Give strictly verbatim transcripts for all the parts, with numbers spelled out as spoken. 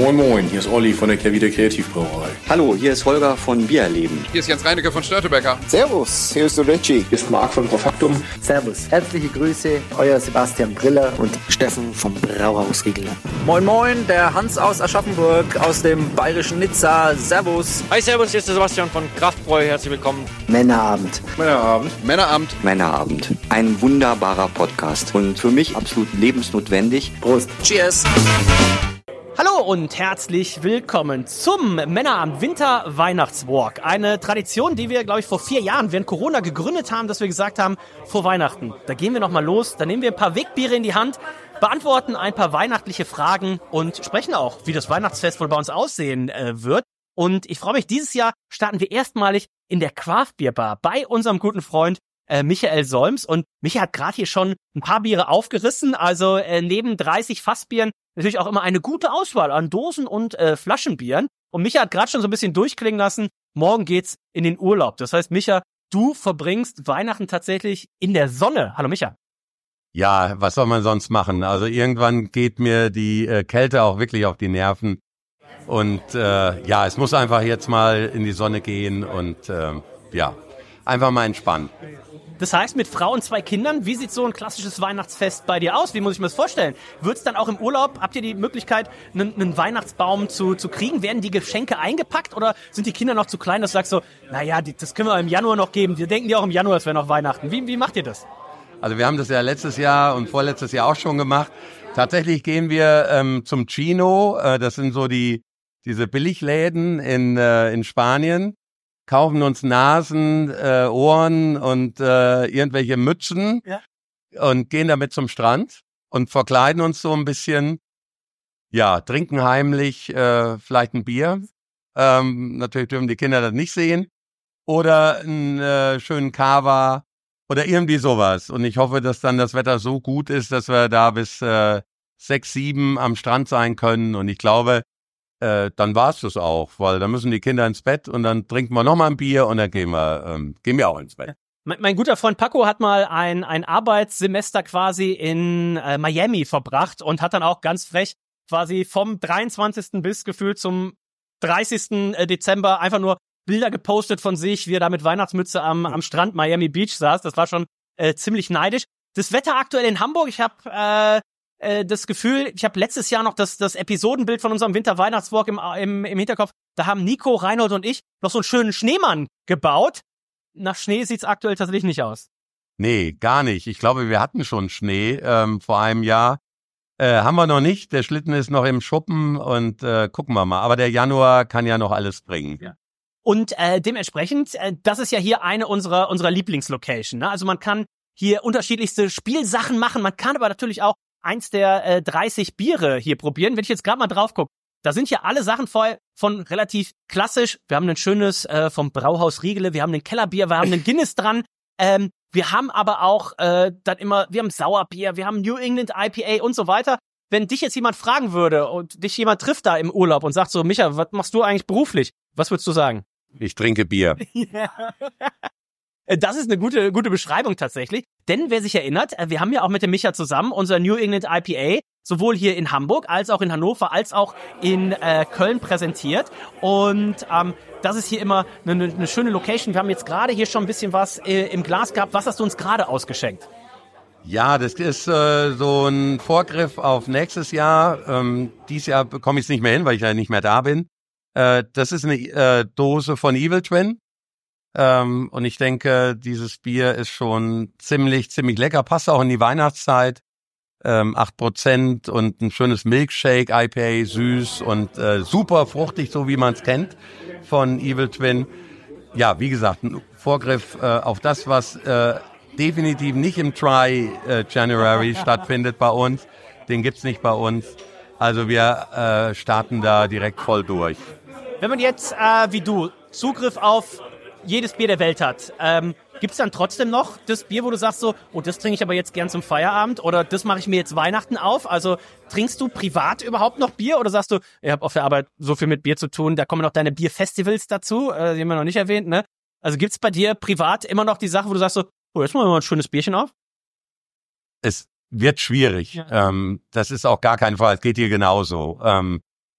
Moin Moin, hier ist Olli von der Kehrwieder Kreativbrauerei. Hallo, hier ist Holger von Biererleben. Hier ist Jens Reinecke von Störtebecker. Servus, hier ist der Richie. Hier ist Marc von Profaktum. Servus, herzliche Grüße, euer Sebastian Briller und Steffen vom Brauhaus Riegele. Moin Moin, der Hans aus Aschaffenburg, aus dem bayerischen Nizza. Servus. Hi, servus, hier ist der Sebastian von Kraftbräu. Herzlich willkommen. Männerabend. Männerabend. Männerabend. Männerabend. Ein wunderbarer Podcast und für mich absolut lebensnotwendig. Prost. Cheers. Hallo und herzlich willkommen zum Männerabend Winter Weihnachtswalk. Eine Tradition, die wir, glaube ich, vor vier Jahren während Corona gegründet haben, dass wir gesagt haben, vor Weihnachten, da gehen wir nochmal los, da nehmen wir ein paar Wegbiere in die Hand, beantworten ein paar weihnachtliche Fragen und sprechen auch, wie das Weihnachtsfest wohl bei uns aussehen äh, wird. Und ich freue mich, dieses Jahr starten wir erstmalig in der Craft Beer Bar bei unserem guten Freund äh, Michael Solms. Und Michael hat gerade hier schon ein paar Biere aufgerissen, also äh, neben dreißig Fassbieren natürlich auch immer eine gute Auswahl an Dosen- und äh, Flaschenbieren. Und Micha hat gerade schon so ein bisschen durchklingen lassen, morgen geht's in den Urlaub. Das heißt, Micha, du verbringst Weihnachten tatsächlich in der Sonne. Hallo Micha. Ja, was soll man sonst machen? Also irgendwann geht mir die äh, Kälte auch wirklich auf die Nerven. Und äh, ja, es muss einfach jetzt mal in die Sonne gehen und äh, ja, einfach mal entspannen. Das heißt, mit Frau und zwei Kindern, wie sieht so ein klassisches Weihnachtsfest bei dir aus? Wie muss ich mir das vorstellen? Wird's dann auch im Urlaub, habt ihr die Möglichkeit, einen, einen Weihnachtsbaum zu, zu kriegen? Werden die Geschenke eingepackt oder sind die Kinder noch zu klein, dass du sagst so, naja, die, das können wir im Januar noch geben. Wir denken ja auch im Januar, es wäre noch Weihnachten. Wie, wie macht ihr das? Also wir haben das ja letztes Jahr und vorletztes Jahr auch schon gemacht. Tatsächlich gehen wir ähm, zum Chino, äh, das sind so die diese Billigläden in, äh, in Spanien. Kaufen uns Nasen, äh, Ohren und äh, irgendwelche Mützen ja. und gehen damit zum Strand und verkleiden uns so ein bisschen, ja, trinken heimlich äh, vielleicht ein Bier. Ähm, natürlich dürfen die Kinder das nicht sehen. Oder einen äh, schönen Cava oder irgendwie sowas. Und ich hoffe, dass dann das Wetter so gut ist, dass wir da bis äh, sechs, sieben am Strand sein können. Und ich glaube, Äh, dann war's das auch, weil dann müssen die Kinder ins Bett und dann trinken wir nochmal ein Bier und dann gehen wir, ähm, gehen wir auch ins Bett. Mein, mein guter Freund Paco hat mal ein, ein Arbeitssemester quasi in äh, Miami verbracht und hat dann auch ganz frech quasi vom dreiundzwanzigsten bis gefühlt zum dreißigsten Dezember einfach nur Bilder gepostet von sich, wie er da mit Weihnachtsmütze am, am Strand Miami Beach saß. Das war schon äh, ziemlich neidisch. Das Wetter aktuell in Hamburg, ich habe äh, das Gefühl, ich habe letztes Jahr noch das, das Episodenbild von unserem Winter-Weihnachtswalk im, im, im Hinterkopf. Da haben Nico, Reinhold und ich noch so einen schönen Schneemann gebaut. Nach Schnee sieht's aktuell tatsächlich nicht aus. Nee, gar nicht. Ich glaube, wir hatten schon Schnee ähm, vor einem Jahr. Äh, haben wir noch nicht. Der Schlitten ist noch im Schuppen und äh, gucken wir mal. Aber der Januar kann ja noch alles bringen. Ja. Und äh, dementsprechend, äh, das ist ja hier eine unserer, unserer Lieblingslocation. Ne? Also man kann hier unterschiedlichste Spielsachen machen. Man kann aber natürlich auch eins der äh, dreißig Biere hier probieren. Wenn ich jetzt gerade mal drauf gucke, da sind ja alle Sachen voll von relativ klassisch. Wir haben ein schönes äh, vom Brauhaus Riegele, wir haben ein Kellerbier, wir haben einen Guinness dran. Ähm, wir haben aber auch äh, dann immer, wir haben Sauerbier, wir haben New England I P A und so weiter. Wenn dich jetzt jemand fragen würde und dich jemand trifft da im Urlaub und sagt so, Micha, was machst du eigentlich beruflich? Was würdest du sagen? Ich trinke Bier. Das ist eine gute gute Beschreibung tatsächlich, denn wer sich erinnert, wir haben ja auch mit dem Micha zusammen unser New England I P A sowohl hier in Hamburg als auch in Hannover als auch in äh, Köln präsentiert und ähm, das ist hier immer eine, eine schöne Location. Wir haben jetzt gerade hier schon ein bisschen was äh, im Glas gehabt. Was hast du uns gerade ausgeschenkt? Ja, das ist äh, so ein Vorgriff auf nächstes Jahr. Ähm, dieses Jahr komme ich es nicht mehr hin, weil ich ja nicht mehr da bin. Äh, das ist eine äh, Dose von Evil Twin. Ähm, und ich denke, dieses Bier ist schon ziemlich, ziemlich lecker. Passt auch in die Weihnachtszeit. Ähm, acht Prozent und ein schönes Milkshake, I P A, süß und äh, super fruchtig, so wie man es kennt von Evil Twin. Ja, wie gesagt, ein Vorgriff äh, auf das, was äh, definitiv nicht im Try äh, January stattfindet bei uns. Den gibt's nicht bei uns. Also wir äh, starten da direkt voll durch. Wenn man jetzt, äh, wie du, Zugriff auf jedes Bier der Welt hat, ähm, gibt's dann trotzdem noch das Bier, wo du sagst so, oh, das trinke ich aber jetzt gern zum Feierabend oder das mache ich mir jetzt Weihnachten auf? Also trinkst du privat überhaupt noch Bier oder sagst du, ich habe auf der Arbeit so viel mit Bier zu tun, da kommen noch deine Bierfestivals dazu, äh, die haben wir noch nicht erwähnt, ne? Also gibt's bei dir privat immer noch die Sache, wo du sagst so, oh, jetzt machen wir mal ein schönes Bierchen auf? Es wird schwierig. Ja. Ähm, das ist auch gar kein Fall, es geht hier genauso. Ähm,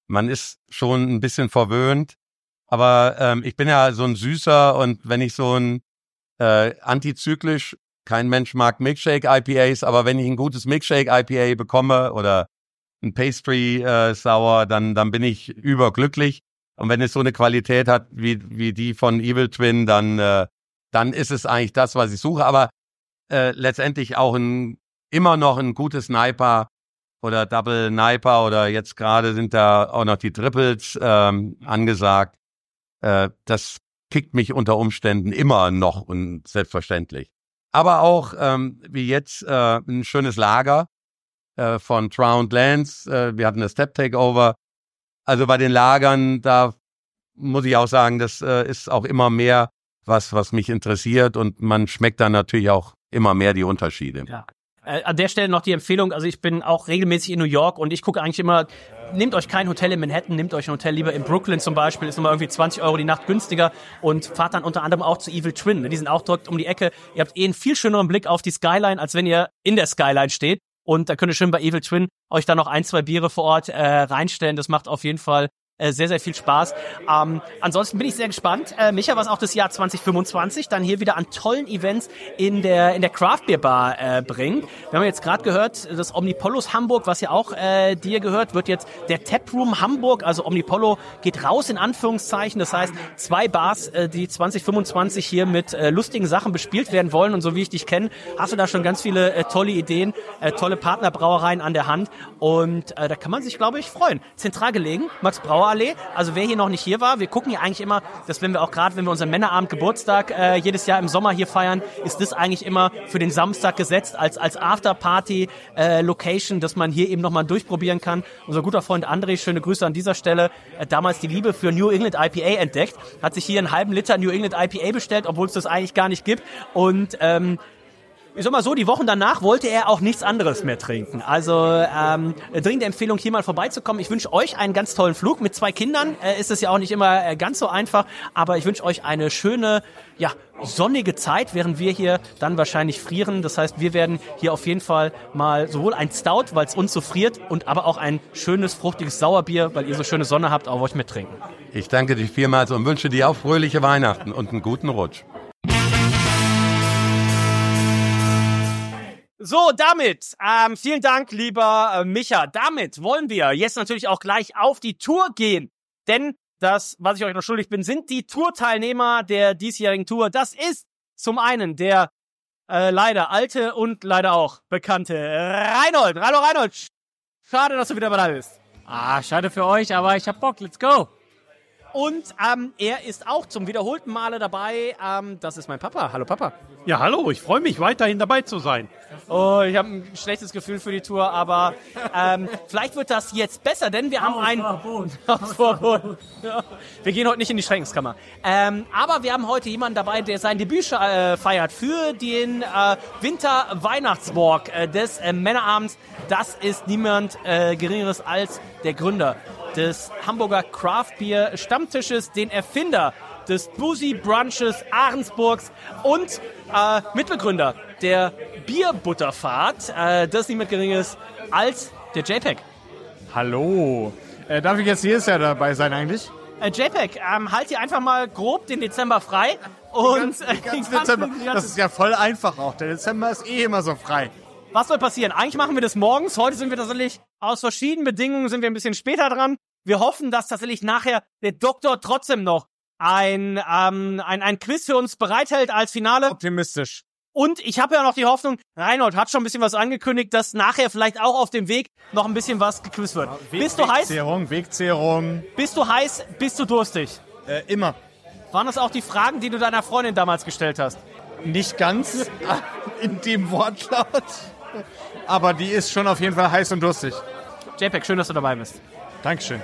man ist schon ein bisschen verwöhnt. Aber ähm, ich bin ja so ein Süßer und wenn ich so ein äh, antizyklisch, kein Mensch mag Milkshake-I P As, aber wenn ich ein gutes Milkshake-I P A bekomme oder ein Pastry äh, Sour, dann dann bin ich überglücklich. Und wenn es so eine Qualität hat wie wie die von Evil Twin, dann äh, dann ist es eigentlich das, was ich suche. Aber äh, letztendlich auch ein immer noch ein gutes Naipa oder Double Naipa oder jetzt gerade sind da auch noch die Triples ähm, angesagt. Äh, das kickt mich unter Umständen immer noch und selbstverständlich. Aber auch ähm, wie jetzt äh, ein schönes Lager äh, von Trout Lands. Äh, wir hatten das Step Takeover. Also bei den Lagern, da muss ich auch sagen, das äh, ist auch immer mehr was, was mich interessiert und man schmeckt dann natürlich auch immer mehr die Unterschiede. Ja. Äh, an der Stelle noch die Empfehlung, also ich bin auch regelmäßig in New York und ich gucke eigentlich immer, nehmt euch kein Hotel in Manhattan, nehmt euch ein Hotel lieber in Brooklyn zum Beispiel, ist nochmal irgendwie zwanzig Euro die Nacht günstiger und fahrt dann unter anderem auch zu Evil Twin. Die sind auch direkt um die Ecke. Ihr habt eh einen viel schöneren Blick auf die Skyline, als wenn ihr in der Skyline steht. Und da könnt ihr schön bei Evil Twin euch dann noch ein, zwei Biere vor Ort äh, reinstellen. Das macht auf jeden Fall äh, sehr, sehr viel Spaß. Ähm, ansonsten bin ich sehr gespannt. Äh, Micha, was auch das Jahr zwanzig fünfundzwanzig dann hier wieder an tollen Events in der in der Craft Beer Bar äh, bringt. Wir haben jetzt gerade gehört, das Omnipollos Hamburg, was ja auch äh, dir gehört, wird jetzt der Taproom Hamburg, also Omnipollo geht raus in Anführungszeichen. Das heißt, zwei Bars, äh, die zwanzig fünfundzwanzig hier mit äh, lustigen Sachen bespielt werden wollen. Und so wie ich dich kenne, hast du da schon ganz viele äh, tolle Ideen, äh, tolle Partnerbrauereien an der Hand. Und äh, da kann man sich, glaube ich, freuen. Zentral gelegen, Max-Brauer-Allee. Also wer hier noch nicht hier war, wir gucken hier eigentlich immer, dass wenn wir auch gerade, wenn wir unseren Männerabend Geburtstag äh, jedes Jahr im Sommer hier feiern, ist das eigentlich immer für den Samstag gesetzt als als Afterparty-Location, äh, dass man hier eben nochmal durchprobieren kann. Unser guter Freund André, schöne Grüße an dieser Stelle, äh, damals die Liebe für New England I P A entdeckt, hat sich hier einen halben Liter New England I P A bestellt, obwohl es das eigentlich gar nicht gibt und ähm, ich sag mal so, die Wochen danach wollte er auch nichts anderes mehr trinken. Also ähm, dringende Empfehlung, hier mal vorbeizukommen. Ich wünsche euch einen ganz tollen Flug. Mit zwei Kindern äh, ist es ja auch nicht immer äh, ganz so einfach. Aber ich wünsche euch eine schöne, ja, sonnige Zeit, während wir hier dann wahrscheinlich frieren. Das heißt, wir werden hier auf jeden Fall mal sowohl ein Stout, weil es uns so friert, und aber auch ein schönes, fruchtiges Sauerbier, weil ihr so schöne Sonne habt, auf euch mittrinken. Ich danke dir vielmals und wünsche dir auch fröhliche Weihnachten und einen guten Rutsch. So, damit, ähm, vielen Dank, lieber äh, Micha. Damit wollen wir jetzt natürlich auch gleich auf die Tour gehen. Denn das, was ich euch noch schuldig bin, sind die Tourteilnehmer der diesjährigen Tour. Das ist zum einen der äh, leider alte und leider auch bekannte Reinhold. Hallo Reinhold, schade, dass du wieder dabei bist. Ah, schade für euch, aber ich hab Bock, let's go. Und ähm, er ist auch zum wiederholten Male dabei. Ähm, das ist mein Papa. Hallo Papa. Ja, hallo, ich freue mich, weiterhin dabei zu sein. Oh, ich habe ein schlechtes Gefühl für die Tour, aber ähm, vielleicht wird das jetzt besser, denn wir haben ein... Hausverbot. Ja. Wir gehen heute nicht in die Schränkenskammer. Ähm, aber wir haben heute jemanden dabei, der sein Debüt äh, feiert für den äh, Winter-Weihnachtswalk äh, des äh, Männerabends. Das ist niemand äh, Geringeres als der Gründer des Hamburger Craft Beer Stammtisches, den Erfinder des Boozy Brunches Ahrensburgs und äh, Mitbegründer der Bierbutterfahrt. Äh, das ist niemand Geringeres als der JPEG. Hallo. Äh, darf ich jetzt jedes Jahr dabei sein eigentlich? Äh, JPEG, ähm, halt dir einfach mal grob den Dezember frei. Und, ganzen, äh, ganzen Dezember. Das ist ja voll einfach auch. Der Dezember ist eh immer so frei. Was soll passieren? Eigentlich machen wir das morgens. Heute sind wir tatsächlich aus verschiedenen Bedingungen sind wir ein bisschen später dran. Wir hoffen, dass tatsächlich nachher der Doktor trotzdem noch ein, ähm, ein, ein Quiz für uns bereithält als Finale. Optimistisch. Und ich habe ja noch die Hoffnung, Reinhold hat schon ein bisschen was angekündigt, dass nachher vielleicht auch auf dem Weg noch ein bisschen was gequizt wird. Ja, Weg, bist du heiß? Wegzehrung, Wegzehrung. Bist du heiß? Bist du durstig? Äh, immer. Waren das auch die Fragen, die du deiner Freundin damals gestellt hast? Nicht ganz in dem Wortlaut. Aber die ist schon auf jeden Fall heiß und durstig. JPEG, schön, dass du dabei bist. Dankeschön.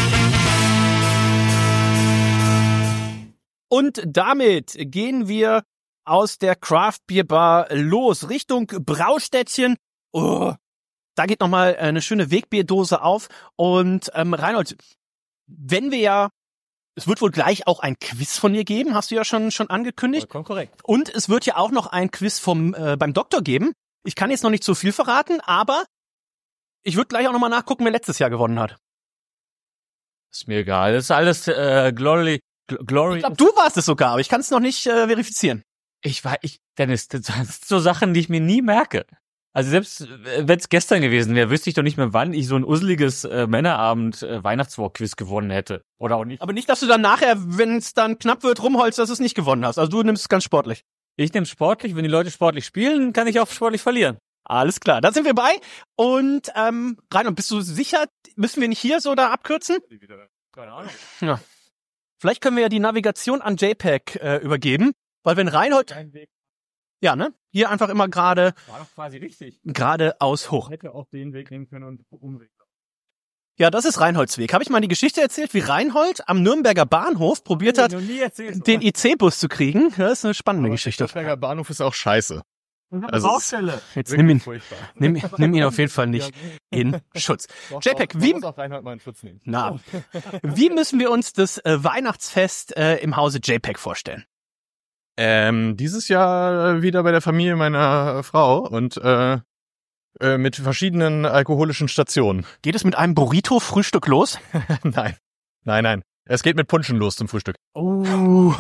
Und damit gehen wir aus der Craft Beer Bar los Richtung Braustädtchen. Oh, da geht nochmal eine schöne Wegbierdose auf. Und ähm, Reinhold, wenn wir ja, es wird wohl gleich auch ein Quiz von dir geben, hast du ja schon schon angekündigt. Vollkommen korrekt. Und es wird ja auch noch ein Quiz vom äh, beim Doktor geben. Ich kann jetzt noch nicht zu viel verraten, aber ich würde gleich auch nochmal nachgucken, wer letztes Jahr gewonnen hat. Ist mir egal. Das ist alles äh, Glory. Gl- Glory. Ich glaube, du warst es sogar, aber ich kann es noch nicht äh, verifizieren. Ich war, ich, Dennis, das sind so Sachen, die ich mir nie merke. Also selbst wenn es gestern gewesen wäre, wüsste ich doch nicht mehr, wann ich so ein usseliges äh, Männerabend äh, Weihnachtswalk-Quiz gewonnen hätte. Oder auch nicht. Aber nicht, dass du dann nachher, wenn es dann knapp wird, rumholst, dass du es nicht gewonnen hast. Also du nimmst es ganz sportlich. Ich nehme sportlich. Wenn die Leute sportlich spielen, kann ich auch sportlich verlieren. Alles klar, da sind wir bei. Und ähm, Reinhold, bist du sicher, müssen wir nicht hier so da abkürzen? Keine Ahnung. Ja. Vielleicht können wir ja die Navigation an JPEG äh, übergeben, weil wenn Reinhold... Ja, ne? Hier einfach immer gerade... War doch quasi richtig. Geradeaus hoch. Hätte auch den Weg nehmen können und Umweg. Ja, das ist Reinholds Weg. Habe ich mal die Geschichte erzählt, wie Reinhold am Nürnberger Bahnhof probiert hat, den I C-Bus zu kriegen? Das ist eine spannende Aber Geschichte. Der Nürnberger Bahnhof ist auch scheiße. Also Baustelle. Jetzt nimm ihn, nimm, nimm ihn auf jeden Fall nicht in Schutz. JPEG, wie, muss auch Reinhold mal in Schutz nehmen. na, wie müssen wir uns das äh, Weihnachtsfest äh, im Hause JPEG vorstellen? Ähm, dieses Jahr wieder bei der Familie meiner Frau und äh, äh, mit verschiedenen alkoholischen Stationen. Geht es mit einem Burrito-Frühstück los? Nein, nein, nein. Es geht mit Punschen los zum Frühstück. Oh.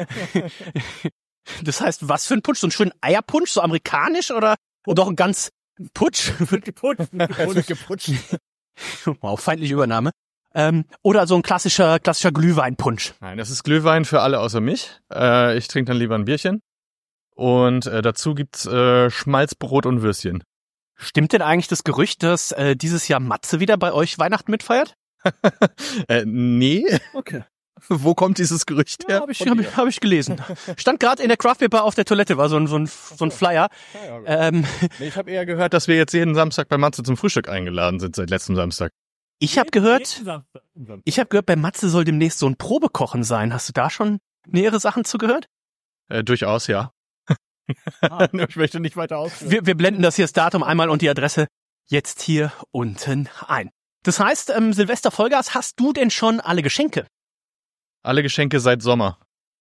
Das heißt, was für ein Punsch? So einen schönen Eierpunsch, so amerikanisch oder, oder doch ein ganz Putsch? Wird geputscht. Es wird geputscht. Wow, feindliche Übernahme. Ähm, oder so ein klassischer, klassischer Glühweinpunsch. Nein, das ist Glühwein für alle außer mich. Äh, ich trinke dann lieber ein Bierchen. Und äh, dazu gibt's äh, Schmalzbrot und Würstchen. Stimmt denn eigentlich das Gerücht, dass äh, dieses Jahr Matze wieder bei euch Weihnachten mitfeiert? äh, nee. Okay. Wo kommt dieses Gerücht her? Ja, habe ich, hab ich, hab ich gelesen. Stand gerade in der Craft Beer Bar auf der Toilette, war so ein, so ein, so ein Flyer. Ähm, Nee, ich habe eher gehört, dass wir jetzt jeden Samstag bei Matze zum Frühstück eingeladen sind seit letztem Samstag. ich habe gehört, ich habe gehört, bei Matze soll demnächst so ein Probekochen sein. Hast du da schon nähere Sachen zugehört? Äh, durchaus, ja. Ah. Ich möchte nicht weiter ausführen. Wir, wir blenden das hier das Datum einmal und die Adresse jetzt hier unten ein. Das heißt, ähm, Silvester Vollgas, hast du denn schon alle Geschenke? Alle Geschenke seit Sommer.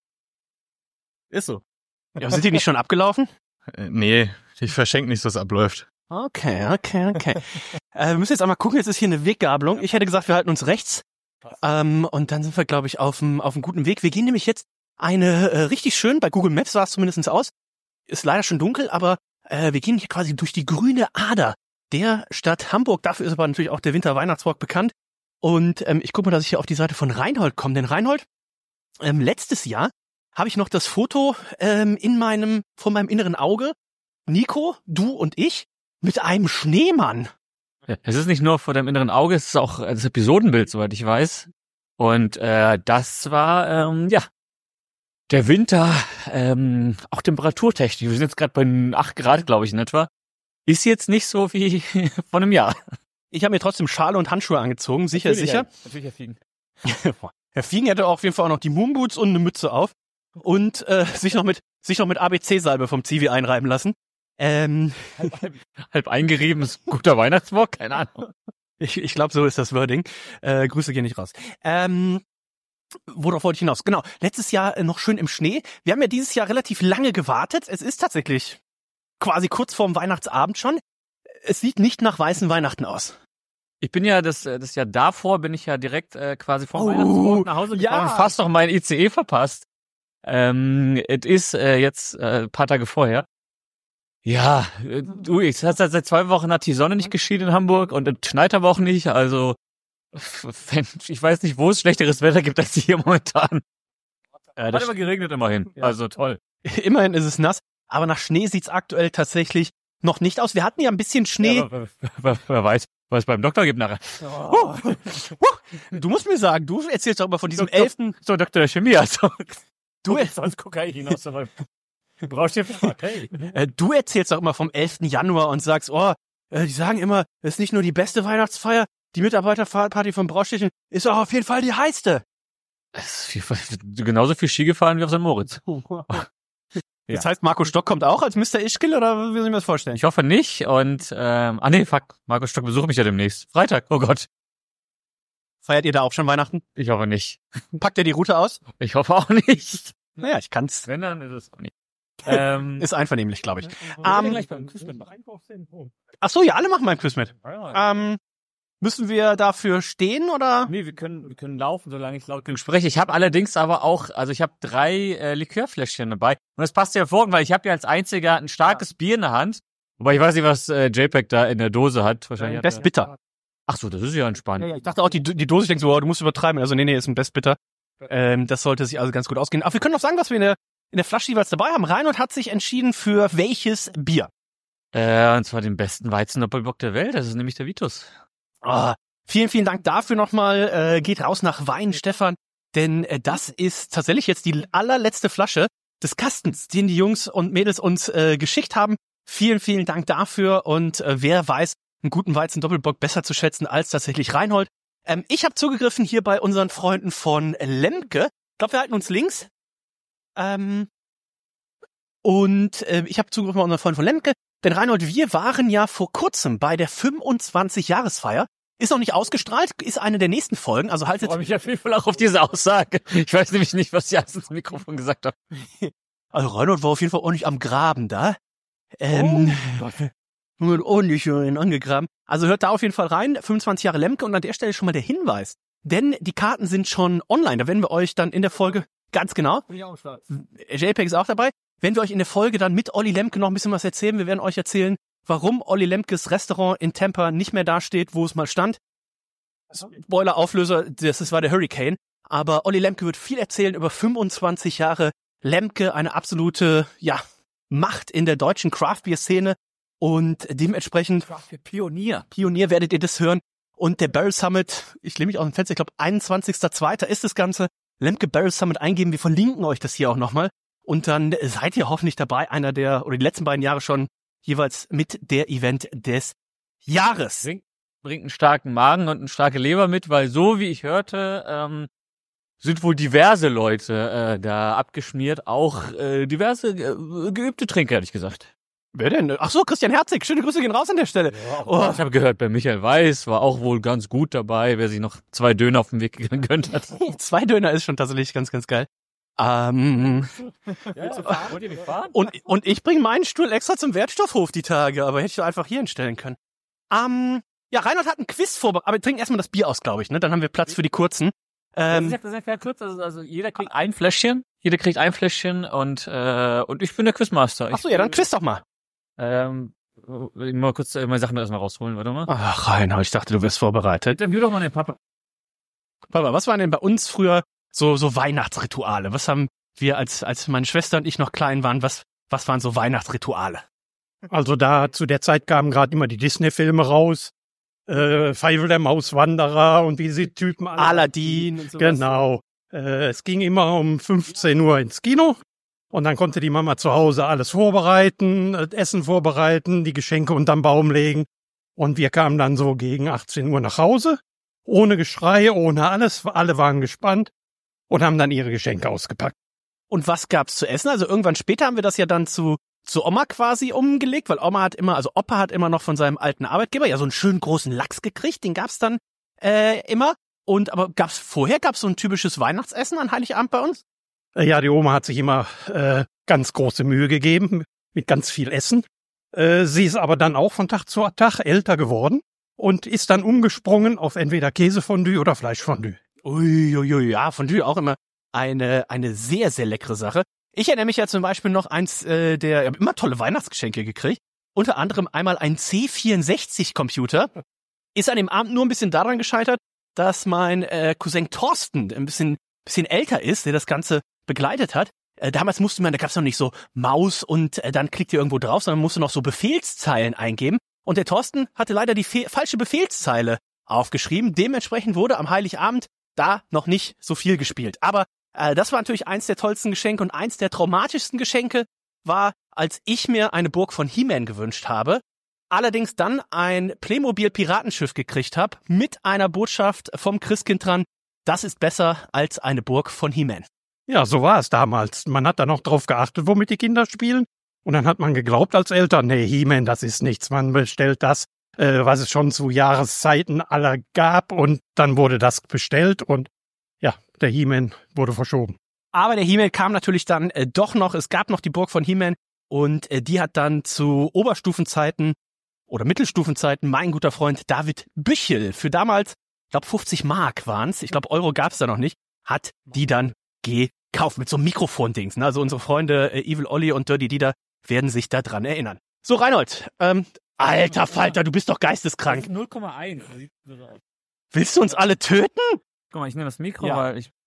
Ist so. Ja, sind die nicht schon abgelaufen? Äh, nee, ich verschenke nichts, was abläuft. Okay, okay, okay. äh, wir müssen jetzt einmal gucken, jetzt ist hier eine Weggabelung. Ich hätte gesagt, wir halten uns rechts. Ähm, und dann sind wir, glaube ich, auf dem auf dem guten Weg. Wir gehen nämlich jetzt eine, äh, richtig schön, bei Google Maps sah es zumindest aus, ist leider schon dunkel, aber äh, wir gehen hier quasi durch die grüne Ader der Stadt Hamburg. Dafür ist aber natürlich auch der Winter-Weihnachtswalk bekannt. Und ähm, ich gucke mal, dass ich hier auf die Seite von Reinhold komme. Denn Reinhold, ähm, letztes Jahr habe ich noch das Foto ähm, in meinem, vor meinem inneren Auge. Nico, du und ich mit einem Schneemann. Ja, es ist nicht nur vor deinem inneren Auge, es ist auch das Episodenbild, soweit ich weiß. Und äh, das war, ähm, ja, der Winter, ähm, auch temperaturtechnisch. Wir sind jetzt gerade bei acht Grad, glaube ich, in etwa. Ist jetzt nicht so wie vor einem Jahr. Ich habe mir trotzdem Schale und Handschuhe angezogen, sicher, Natürlich, sicher. ja. Natürlich, Herr Fiegen. Herr Fiegen hätte auf jeden Fall auch noch die Moonboots und eine Mütze auf und äh, sich noch mit sich noch mit A B C-Salbe vom Zivi einreiben lassen. Ähm, halb, halb, halb eingerieben ist guter Weihnachtswalk, keine Ahnung. Ich, ich glaube, so ist das Wording. Äh, Grüße gehen nicht raus. Ähm, worauf wollte ich hinaus? Genau, letztes Jahr äh, noch schön im Schnee. Wir haben ja dieses Jahr relativ lange gewartet. Es ist tatsächlich quasi kurz vorm Weihnachtsabend schon. Es sieht nicht nach weißen Weihnachten aus. Ich bin ja, das, das Jahr davor bin ich ja direkt äh, quasi vom Oh, Weihnachtswalk nach Hause gefahren ja. und fast noch meinen I C E verpasst. Ähm, es ist äh, jetzt äh, ein paar Tage vorher. Ja, äh, du, ich seit, seit zwei Wochen hat die Sonne nicht geschienen in Hamburg und es schneit aber auch nicht, also wenn, ich weiß nicht, wo es schlechteres Wetter gibt als hier momentan. Äh, Hat das aber geregnet immerhin, Ja. also toll. Immerhin ist es nass, aber nach Schnee sieht's aktuell tatsächlich noch nicht aus. Wir hatten ja ein bisschen Schnee. Ja, wer, wer, wer weiß, was es beim Doktor gibt nachher. Oh. Du musst mir sagen, du erzählst doch immer von diesem Doktor- elften So, Doktor der Chemie, also. Du, sonst Kokain aus der Du brauchst dir hey. äh, du erzählst doch immer vom elften Januar und sagst, oh, äh, die sagen immer, es ist nicht nur die beste Weihnachtsfeier, die Mitarbeiterparty von Braustädten ist auch auf jeden Fall die heißste. Es ist viel, genauso viel Ski gefahren wie auf Sankt Moritz. Das heißt, Marco Stock kommt auch als Mister Ischgl oder wie soll ich mir das vorstellen? Ich hoffe nicht und, ähm, ah nee, fuck, Markus Stock besucht mich ja demnächst. Freitag, oh Gott. Feiert ihr da auch schon Weihnachten? Ich hoffe nicht. Packt ihr die Route aus? Ich hoffe auch nicht. Naja, ich kann's. Wenn, dann ist es auch nicht. Ähm, Ist einvernehmlich, glaube ich. ähm, Ähm, Ach so, ja, alle machen mal ein Quiz mit. ja, Ähm, Müssen wir dafür stehen oder? Nee, wir können, wir können laufen, solange ich laut genug spreche. Ich habe allerdings aber auch, also ich habe drei äh, Likörfläschchen dabei. Und das passt ja hervorragend, weil ich habe ja als einziger ein starkes ja. Bier in der Hand. Wobei ich weiß nicht, was äh, JPEG da in der Dose hat. Wahrscheinlich äh, Best Bitter. Ach so, das ist ja entspannt. Ja, ja, ich dachte auch, die, die Dose, ich denke so, oh, du musst übertreiben. Also nee, nee, ist ein Best Bitter. Ähm, das sollte sich also ganz gut ausgehen. Aber wir können noch sagen, was wir in der, in der Flasche jeweils dabei haben. Reinhold hat sich entschieden für welches Bier? Äh, und zwar den besten Weizen-Doppelbock der Welt. Das ist nämlich der Vitus. Oh, vielen, vielen Dank dafür nochmal. Äh, geht raus nach Wein, Stefan. Denn äh, das ist tatsächlich jetzt die allerletzte Flasche des Kastens, den die Jungs und Mädels uns äh, geschickt haben. Vielen, vielen Dank dafür. Und äh, wer weiß, einen guten Weizen-Doppelbock besser zu schätzen als tatsächlich Reinhold. Ähm, ich habe zugegriffen hier bei unseren Freunden von Lemke. Ich glaube, wir halten uns links. Ähm, und äh, ich habe zugegriffen bei unseren Freunden von Lemke. Denn Reinhold, wir waren ja vor kurzem bei der fünfundzwanzig-Jahresfeier. Ist noch nicht ausgestrahlt, ist eine der nächsten Folgen. Also haltet. Ich freue mich auf jeden Fall auch auf diese Aussage. Ich weiß nämlich nicht, was die erst ins Mikrofon gesagt haben. Also Reinhold war auf jeden Fall ordentlich am Graben da. Ähm, oh, wird ordentlich schön angegraben. Also hört da auf jeden Fall rein. fünfundzwanzig Jahre Lemke und an der Stelle schon mal der Hinweis. Denn die Karten sind schon online. Da werden wir euch dann in der Folge, ganz genau. JPEG ist auch dabei. Wenn wir euch in der Folge dann mit Olli Lemke noch ein bisschen was erzählen, wir werden euch erzählen, warum Olli Lemkes Restaurant in Tampa nicht mehr da steht, wo es mal stand. Spoiler-Auflöser, das war der Hurricane. Aber Olli Lemke wird viel erzählen über fünfundzwanzig Jahre Lemke, eine absolute, ja, Macht in der deutschen Craft-Beer-Szene. Und dementsprechend Pionier. Pionier werdet ihr das hören. Und der Barrel Summit, ich lehne mich aus dem Fenster, ich glaube einundzwanzigster zweiter ist das Ganze. Lemke Barrel Summit eingeben, wir verlinken euch das hier auch nochmal. Und dann seid ihr hoffentlich dabei, einer der, oder die letzten beiden Jahre schon, jeweils mit der Event des Jahres. Bringt, bringt einen starken Magen und eine starke Leber mit, weil so wie ich hörte, ähm, sind wohl diverse Leute äh, da abgeschmiert, auch äh, diverse äh, geübte Trinker, ehrlich gesagt. Wer denn? Ach so, Christian Herzig, schöne Grüße gehen raus an der Stelle. Ja, oh. Ich habe gehört, bei Michael Weiß war auch wohl ganz gut dabei, wer sich noch zwei Döner auf den Weg gegönnt hat. Zwei Döner ist schon tatsächlich ganz, ganz geil. Ähm, ja, wollt ihr mich fahren? Und, und ich bringe meinen Stuhl extra zum Wertstoffhof die Tage, aber hätte ich doch einfach hier hinstellen können. Ähm, ja, Reinhold hat ein Quiz vorbereitet, aber wir trinken erstmal das Bier aus, glaube ich, ne? Dann haben wir Platz für die kurzen. Ähm, das ist ja sehr kurz, also, also jeder kriegt ein Fläschchen, jeder kriegt ein Fläschchen und äh, und ich bin der Quizmaster. Ach so, ja, dann quiz doch mal. Ähm, mal kurz meine Sachen erstmal rausholen, warte mal. Ach, Reinhold, ich dachte, du wirst vorbereitet. Dann gib doch mal den Papa. Papa, was waren denn bei uns früher so so Weihnachtsrituale? Was haben wir, als als meine Schwester und ich noch klein waren, was was waren so Weihnachtsrituale? Also da zu der Zeit kamen gerade immer die Disney-Filme raus. Äh, Feivel der Mauswanderer und wie diese Typen alle. Aladdin und sowas. Genau. Äh, es ging immer um fünfzehn Uhr ins Kino und dann konnte die Mama zu Hause alles vorbereiten, äh, Essen vorbereiten, die Geschenke unterm Baum legen. Und wir kamen dann so gegen achtzehn Uhr nach Hause, ohne Geschrei, ohne alles. Alle waren gespannt und haben dann ihre Geschenke ausgepackt. Und was gab's zu essen? Also irgendwann später haben wir das ja dann zu zu Oma quasi umgelegt, weil Oma hat immer, also Opa hat immer noch von seinem alten Arbeitgeber ja so einen schönen großen Lachs gekriegt, den gab's dann äh, immer. Und aber gab's vorher, gab's so ein typisches Weihnachtsessen an Heiligabend bei uns? Ja, die Oma hat sich immer äh, ganz große Mühe gegeben mit ganz viel Essen. Äh, sie ist aber dann auch von Tag zu Tag älter geworden und ist dann umgesprungen auf entweder Käsefondue oder Fleischfondue. Uiuiui, ui, ja, Fondue auch immer eine eine sehr, sehr leckere Sache. Ich erinnere mich ja zum Beispiel noch eins äh, der, ich habe immer tolle Weihnachtsgeschenke gekriegt. Unter anderem einmal ein C vierundsechzig Computer. Ist an dem Abend nur ein bisschen daran gescheitert, dass mein äh, Cousin Thorsten ein bisschen bisschen älter ist, der das Ganze begleitet hat. Äh, damals musste man, da gab's noch nicht so Maus und äh, dann klickt ihr irgendwo drauf, sondern man musste noch so Befehlszeilen eingeben. Und der Thorsten hatte leider die fe- falsche Befehlszeile aufgeschrieben. Dementsprechend wurde am Heiligabend da noch nicht so viel gespielt. Aber äh, das war natürlich eins der tollsten Geschenke und eins der traumatischsten Geschenke war, als ich mir eine Burg von He-Man gewünscht habe. Allerdings dann ein Playmobil-Piratenschiff gekriegt habe mit einer Botschaft vom Christkind dran. Das ist besser als eine Burg von He-Man. Ja, so war es damals. Man hat da noch drauf geachtet, womit die Kinder spielen. Und dann hat man geglaubt als Eltern, nee, He-Man, das ist nichts. Man bestellt das, äh, was es schon zu Jahreszeiten aller gab. Und dann wurde das bestellt und ja, der He-Man wurde verschoben. Aber der He-Man kam natürlich dann äh, doch noch. Es gab noch die Burg von He-Man und äh, die hat dann zu Oberstufenzeiten oder Mittelstufenzeiten mein guter Freund David Büchel für damals, ich glaube fünfzig Mark waren's, ich glaube Euro gab's da noch nicht, hat die dann gekauft mit so einem Mikrofon-Dings. Ne? Also unsere Freunde äh, Evil Olli und Dirty Dieter werden sich da dran erinnern. So, Reinhold, ähm, alter Falter, du bist doch geisteskrank. null Komma eins. Willst du uns alle töten? Guck mal, ich nehme das Mikro, Ja. weil ich...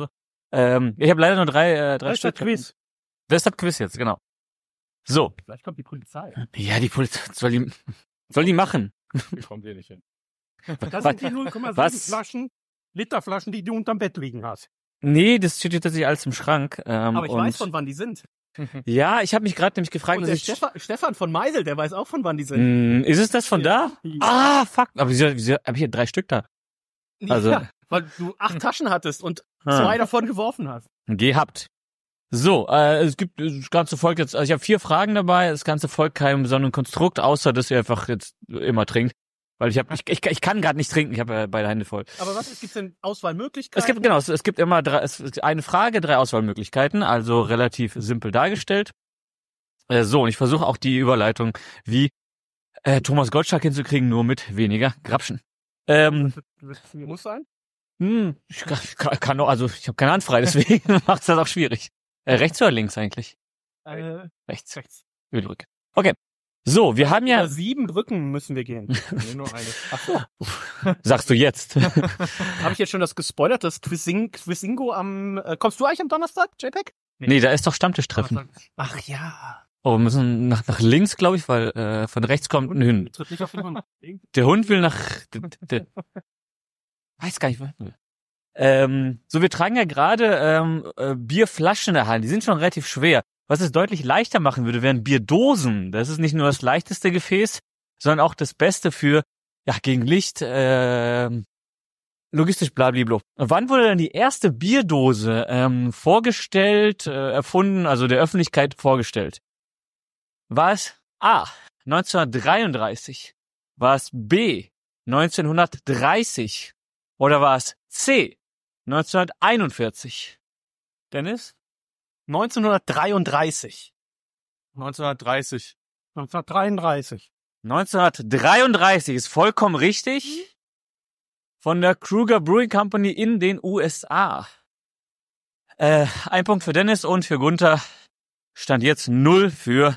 Ähm, ich habe leider nur drei, äh, drei Das ist das Stück. Quiz. Das ist das Quiz jetzt, genau. So. Vielleicht kommt die Polizei. Ja, die Polizei soll die, soll die machen. Wir kommen hier nicht hin. Das sind die null Komma sieben Was? Flaschen, Literflaschen, die du unterm Bett liegen hast. Nee, das steht jetzt tatsächlich alles im Schrank. Ähm, Aber ich und weiß, von wann die sind. Ja, ich habe mich gerade nämlich gefragt, Und dass der ich, Stefan, Stefan von Meisel, der weiß auch, von wann die sind. Hm, ist es das von da? Ja. Ah, fuck. Aber wieso, wieso habe ich hier drei Stück da? Also- Ja, weil du acht Taschen hattest und Ah. zwei davon geworfen hast. Gehabt. So, äh, es gibt das ganze Volk jetzt, also ich habe vier Fragen dabei, das ganze Volk keinem besonderen Konstrukt, außer dass ihr einfach jetzt immer trinkt. Weil ich habe, ich, ich, ich kann gerade nicht trinken, ich habe äh, beide Hände voll. Aber was ist, gibt's denn Auswahlmöglichkeiten? Es gibt, genau, es, es gibt immer drei, es ist eine Frage, drei Auswahlmöglichkeiten, also relativ simpel dargestellt. Äh, so, und ich versuche auch die Überleitung wie äh, Thomas Gottschalk hinzukriegen, nur mit weniger Grapschen. Ähm, Muss sein? hm, ich kann, ich kann kann auch, also ich habe keine Hand frei, deswegen macht es das auch schwierig. Äh, rechts oder links eigentlich? Äh, Rechts. rechts. Über die Brücke. Okay. So, wir haben ja, Über sieben Brücken müssen wir gehen. Nee, nur eine. Ach so. sagst du jetzt. Habe ich jetzt schon das gespoilert, das Quizing, Quizingo am... Äh, kommst du eigentlich am Donnerstag, JPEG? Nee, da ist doch Stammtischtreffen. Ach ja. Oh, wir müssen nach, nach links, glaube ich, weil äh, von rechts kommt ein Hund. Tritt nicht auf den Hund. Der Hund will nach... Der, der, weiß gar nicht, was er will. Ähm, so, wir tragen ja gerade ähm, äh, Bierflaschen in der Hand. Die sind schon relativ schwer. Was es deutlich leichter machen würde, wären Bierdosen. Das ist nicht nur das leichteste Gefäß, sondern auch das Beste für, ja, gegen Licht, äh, logistisch blablabla. Wann wurde denn die erste Bierdose ähm, vorgestellt, äh, erfunden, also der Öffentlichkeit vorgestellt? War es A, neunzehnhundertdreiunddreißig? War es B, neunzehnhundertdreißig? Oder war es C, neunzehnhunderteinundvierzig? Dennis? neunzehnhundertdreiunddreißig. neunzehnhundertdreißig. neunzehnhundertdreiunddreißig. neunzehnhundertdreiunddreißig ist vollkommen richtig. Von der Kruger Brewing Company in den U S A. Äh, ein Punkt für Dennis und für Gunther. Stand jetzt null für...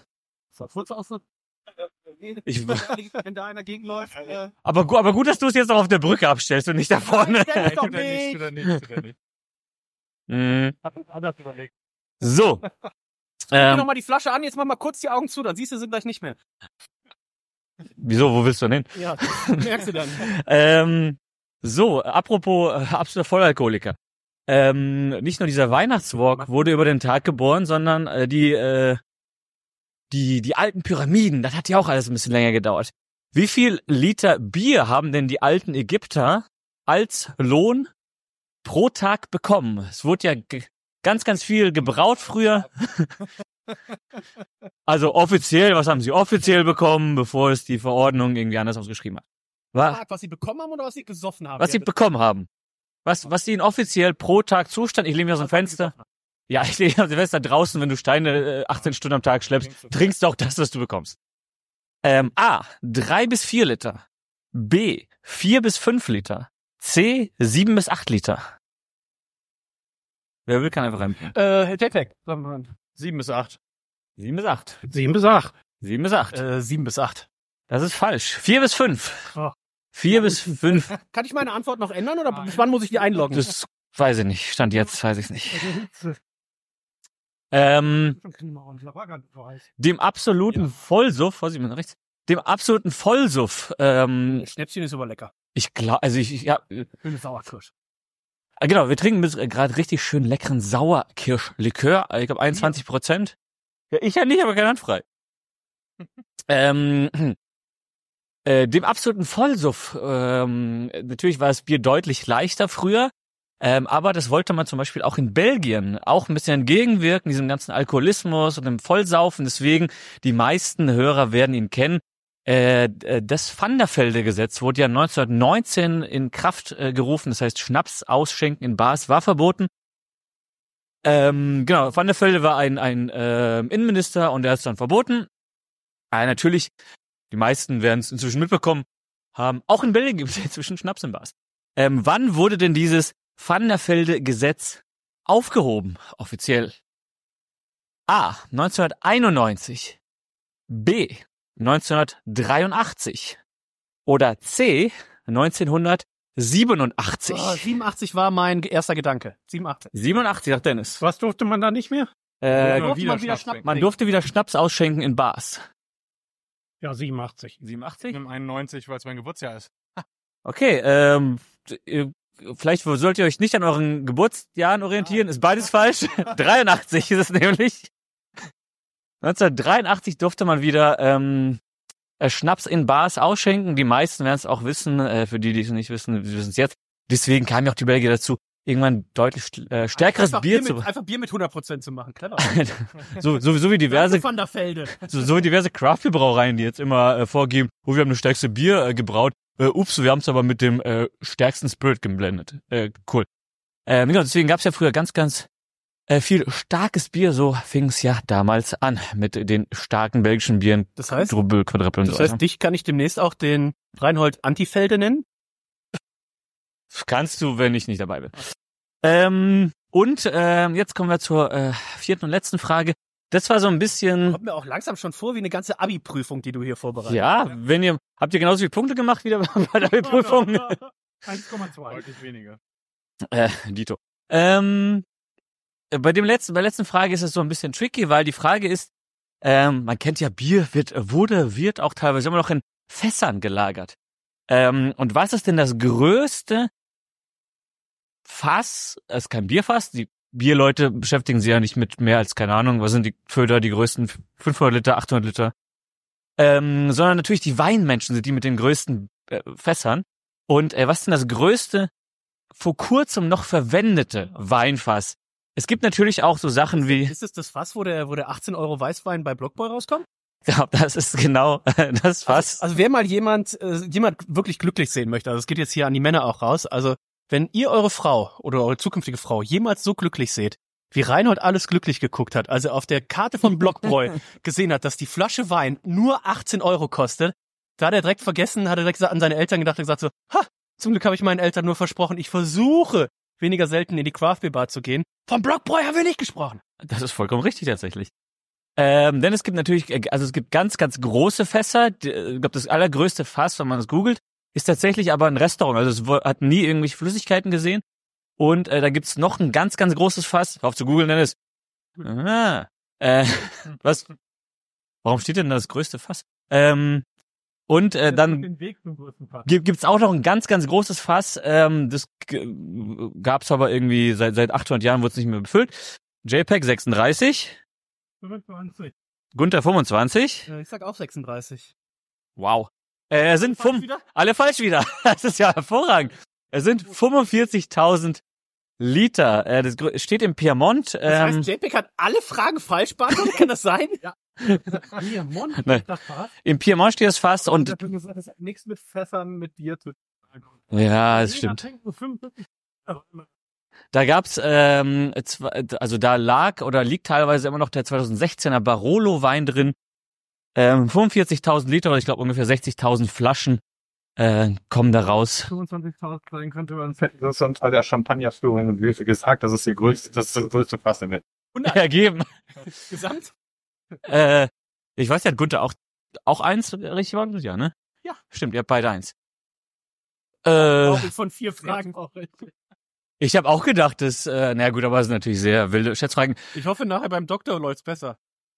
Ich, Wenn da einer gegenläuft. Äh, aber, gu- aber gut, dass du es jetzt auch auf der Brücke abstellst und nicht da vorne. Nein, doch Tut er nicht, tut er nicht, tut er nicht. Mhm. Anders überlegt. So. Geh Ähm, noch mal die Flasche an, jetzt mach mal kurz die Augen zu, dann siehst du sie gleich nicht mehr. wieso, wo willst du denn hin? Ja, merkst du dann. Ähm, so, apropos äh, absoluter Vollalkoholiker. Ähm, nicht nur dieser Weihnachtswalk wurde über den Tag geboren, sondern äh, die, äh, die, die alten Pyramiden, das hat ja auch alles ein bisschen länger gedauert. Wie viel Liter Bier haben denn die alten Ägypter als Lohn pro Tag bekommen? Es wurde ja ge- ganz, ganz viel gebraut früher. Also offiziell, was haben sie offiziell bekommen, bevor es die Verordnung irgendwie anders ausgeschrieben hat? War, Frag, was sie bekommen haben oder was sie gesoffen haben? was sie bekommen haben. Was, was ihnen offiziell pro Tag zustand. Ich lehne mich aus dem Fenster. Ja, ich lehne mich aus dem Fenster draußen, wenn du Steine äh, achtzehn Stunden am Tag schleppst, trinkst du auch das, was du bekommst. Ähm, A, drei bis vier Liter. B, vier bis fünf Liter. C, sieben bis acht Liter. Wer will, kann einfach rein. Äh, JPEG. Sieben bis acht. Sieben bis acht. Sieben bis acht. Sieben bis acht. Äh, sieben bis acht. Das ist falsch. Vier bis fünf. Oh. Vier bis fünf. Kann ich meine Antwort noch ändern oder bis wann muss ich die einloggen? Das weiß ich nicht. Stand jetzt, weiß ich nicht. Ähm, dem absoluten Vollsuff, Vorsicht, mal nach rechts, dem absoluten Vollsuff, ähm, Schnäpschen ist aber lecker. ich glaube, also ich, ich ja, äh, Schöne Sauerkirsch. genau, wir trinken bis- äh, gerade richtig schön leckeren Sauerkirschlikör, ich glaube einundzwanzig Prozent. Ja, ich ja nicht, aber keine Hand frei. ähm, äh, dem absoluten Vollsuff, ähm, natürlich war das Bier deutlich leichter früher, ähm, aber das wollte man zum Beispiel auch in Belgien auch ein bisschen entgegenwirken, diesem ganzen Alkoholismus und dem Vollsaufen. Deswegen, die meisten Hörer werden ihn kennen. Äh, äh, das Van der Velde-Gesetz wurde ja neunzehnhundertneunzehn in Kraft äh, gerufen. Das heißt, Schnaps ausschenken in Bars war verboten. Ähm, genau, Van der Velde war ein, ein äh, Innenminister und der hat es dann verboten. Äh, natürlich die meisten werden es inzwischen mitbekommen haben. Auch in Belgien gibt es inzwischen Schnaps in Bars. Ähm, wann wurde denn dieses Van der Velde-Gesetz aufgehoben, offiziell? A. neunzehnhunderteinundneunzig, B. neunzehnhundertdreiundachtzig oder C. neunzehnhundertsiebenundachtzig. Oh, siebenundachtzig war mein erster Gedanke. siebenundachtzig. siebenundachtzig, sagt Dennis. Was durfte man da nicht mehr? Äh, durfte man wieder Schnaps man durfte wieder Schnaps ausschenken in Bars. Ja, siebenundachtzig. siebenundachtzig? Ich nehme einundneunzig, weil es mein Geburtsjahr ist. Okay, ähm, vielleicht sollt ihr euch nicht an euren Geburtsjahren orientieren, ist beides falsch. dreiundachtzig ist es nämlich. neunzehnhundertdreiundachtzig durfte man wieder ähm, Schnaps in Bars ausschenken. Die meisten werden es auch wissen, äh, für die, die es nicht wissen, die wissen es jetzt. Deswegen kamen ja auch die Belgier dazu, irgendwann deutlich äh, stärkeres einfach Bier, Bier zu mit, einfach Bier mit hundert Prozent zu machen. Clever. so, so, so wie diverse Van der Velde. so, so wie diverse Craft-Brauereien, die jetzt immer äh, vorgeben, oh, wir haben das stärkste Bier äh, gebraut. Äh, ups, wir haben es aber mit dem äh, stärksten Spirit geblendet. Äh, cool. Äh, genau, deswegen gab es ja früher ganz, ganz äh, viel starkes Bier. So fing es ja damals an mit den starken belgischen Bieren. Das heißt, Drubbel, Quadruppel und das so heißt, weiter. dich kann ich demnächst auch den Reinhold Antifelde nennen? Kannst du, wenn ich nicht dabei bin. Ähm, und ähm, jetzt kommen wir zur äh, vierten und letzten Frage. Das war so ein bisschen... Kommt mir auch langsam schon vor wie eine ganze Abi-Prüfung, die du hier vorbereitest. Ja, wenn ihr... Habt ihr genauso viele Punkte gemacht wieder bei der Abi-Prüfung? eins Komma zwei. Deutlich weniger. Äh, Dito. Ähm, bei dem letzten, bei der letzten Frage ist es so ein bisschen tricky, weil die Frage ist, ähm, man kennt ja Bier, wird, wurde, wird auch teilweise immer noch in Fässern gelagert. Ähm, und was ist denn das größte Fass? Es ist kein Bierfass, die Bierleute beschäftigen sich ja nicht mit mehr als, keine Ahnung, was sind die Föder, die größten fünfhundert Liter, achthundert Liter, ähm, sondern natürlich die Weinmenschen sind die mit den größten äh, Fässern. Und äh, was ist denn das größte, vor kurzem noch verwendete Weinfass? Es gibt natürlich auch so Sachen wie... Ist es das Fass, wo der, wo der achtzehn Euro Weißwein bei Blockboy rauskommt? Ja, das ist genau das Fass. Also, also wer mal jemand, äh, jemand wirklich glücklich sehen möchte, also es geht jetzt hier an die Männer auch raus, also wenn ihr eure Frau oder eure zukünftige Frau jemals so glücklich seht, wie Reinhold alles glücklich geguckt hat, also auf der Karte von Blockbräu gesehen hat, dass die Flasche Wein nur achtzehn Euro kostet, da hat er direkt vergessen, hat er direkt an seine Eltern gedacht und gesagt so, ha, zum Glück habe ich meinen Eltern nur versprochen, ich versuche weniger selten in die Craft Beer Bar zu gehen. Vom Blockbräu haben wir nicht gesprochen. Das ist vollkommen richtig tatsächlich. Ähm, denn es gibt natürlich, also es gibt ganz, ganz große Fässer. Ich glaube, das allergrößte Fass, wenn man das googelt, ist tatsächlich aber ein Restaurant. Also es hat nie irgendwelche Flüssigkeiten gesehen. Und äh, da gibt's noch ein ganz, ganz großes Fass. Hör auf zu googeln, Dennis. Ah, äh, was? Warum steht denn da das größte Fass? Ähm, und äh, dann gibt, gibt's auch noch ein ganz, ganz großes Fass. Ähm, das g- gab's aber irgendwie seit seit achthundert Jahren, wurde es nicht mehr befüllt. JPEG sechsunddreißig. fünfundzwanzig. Gunther fünfundzwanzig. Ich sag auch sechsunddreißig. Wow. Äh, sind fünf, alle falsch wieder. Das ist ja hervorragend. Es sind fünfundvierzigtausend Liter. Äh, das gr- steht im Piemont. Ähm, Das heißt, JPEG hat alle Fragen falsch beantwortet, kann das sein? Ja. Piemont? Nein. Das Fass? Im Piemont steht das Fass und Das hat nichts mit Fässern mit Bier zu tun. ja, das stimmt. Da gab's, ähm, zwei, also da lag oder liegt teilweise immer noch der zweitausendsechzehner Barolo Wein drin. Ähm, fünfundvierzigtausend Liter oder ich glaube ungefähr sechzigtausend Flaschen äh, kommen da raus. fünfundzwanzigtausend sein könnte man fetten. Das ist sonst halt der Champagnerführung und wie gesagt, das ist die größte, das ist das größte Fass der Welt. Ergeben. Gesamt? Äh, ich weiß ja, hat Gunther auch auch eins richtig war? Ja, ne? Ja. Stimmt, ihr habt beide eins. Äh, Auch von vier Fragen auch richtig. ich habe auch gedacht, dass, äh, na gut, aber es sind natürlich sehr wilde Schätzfragen. Ich hoffe, nachher beim Doktor läuft's besser.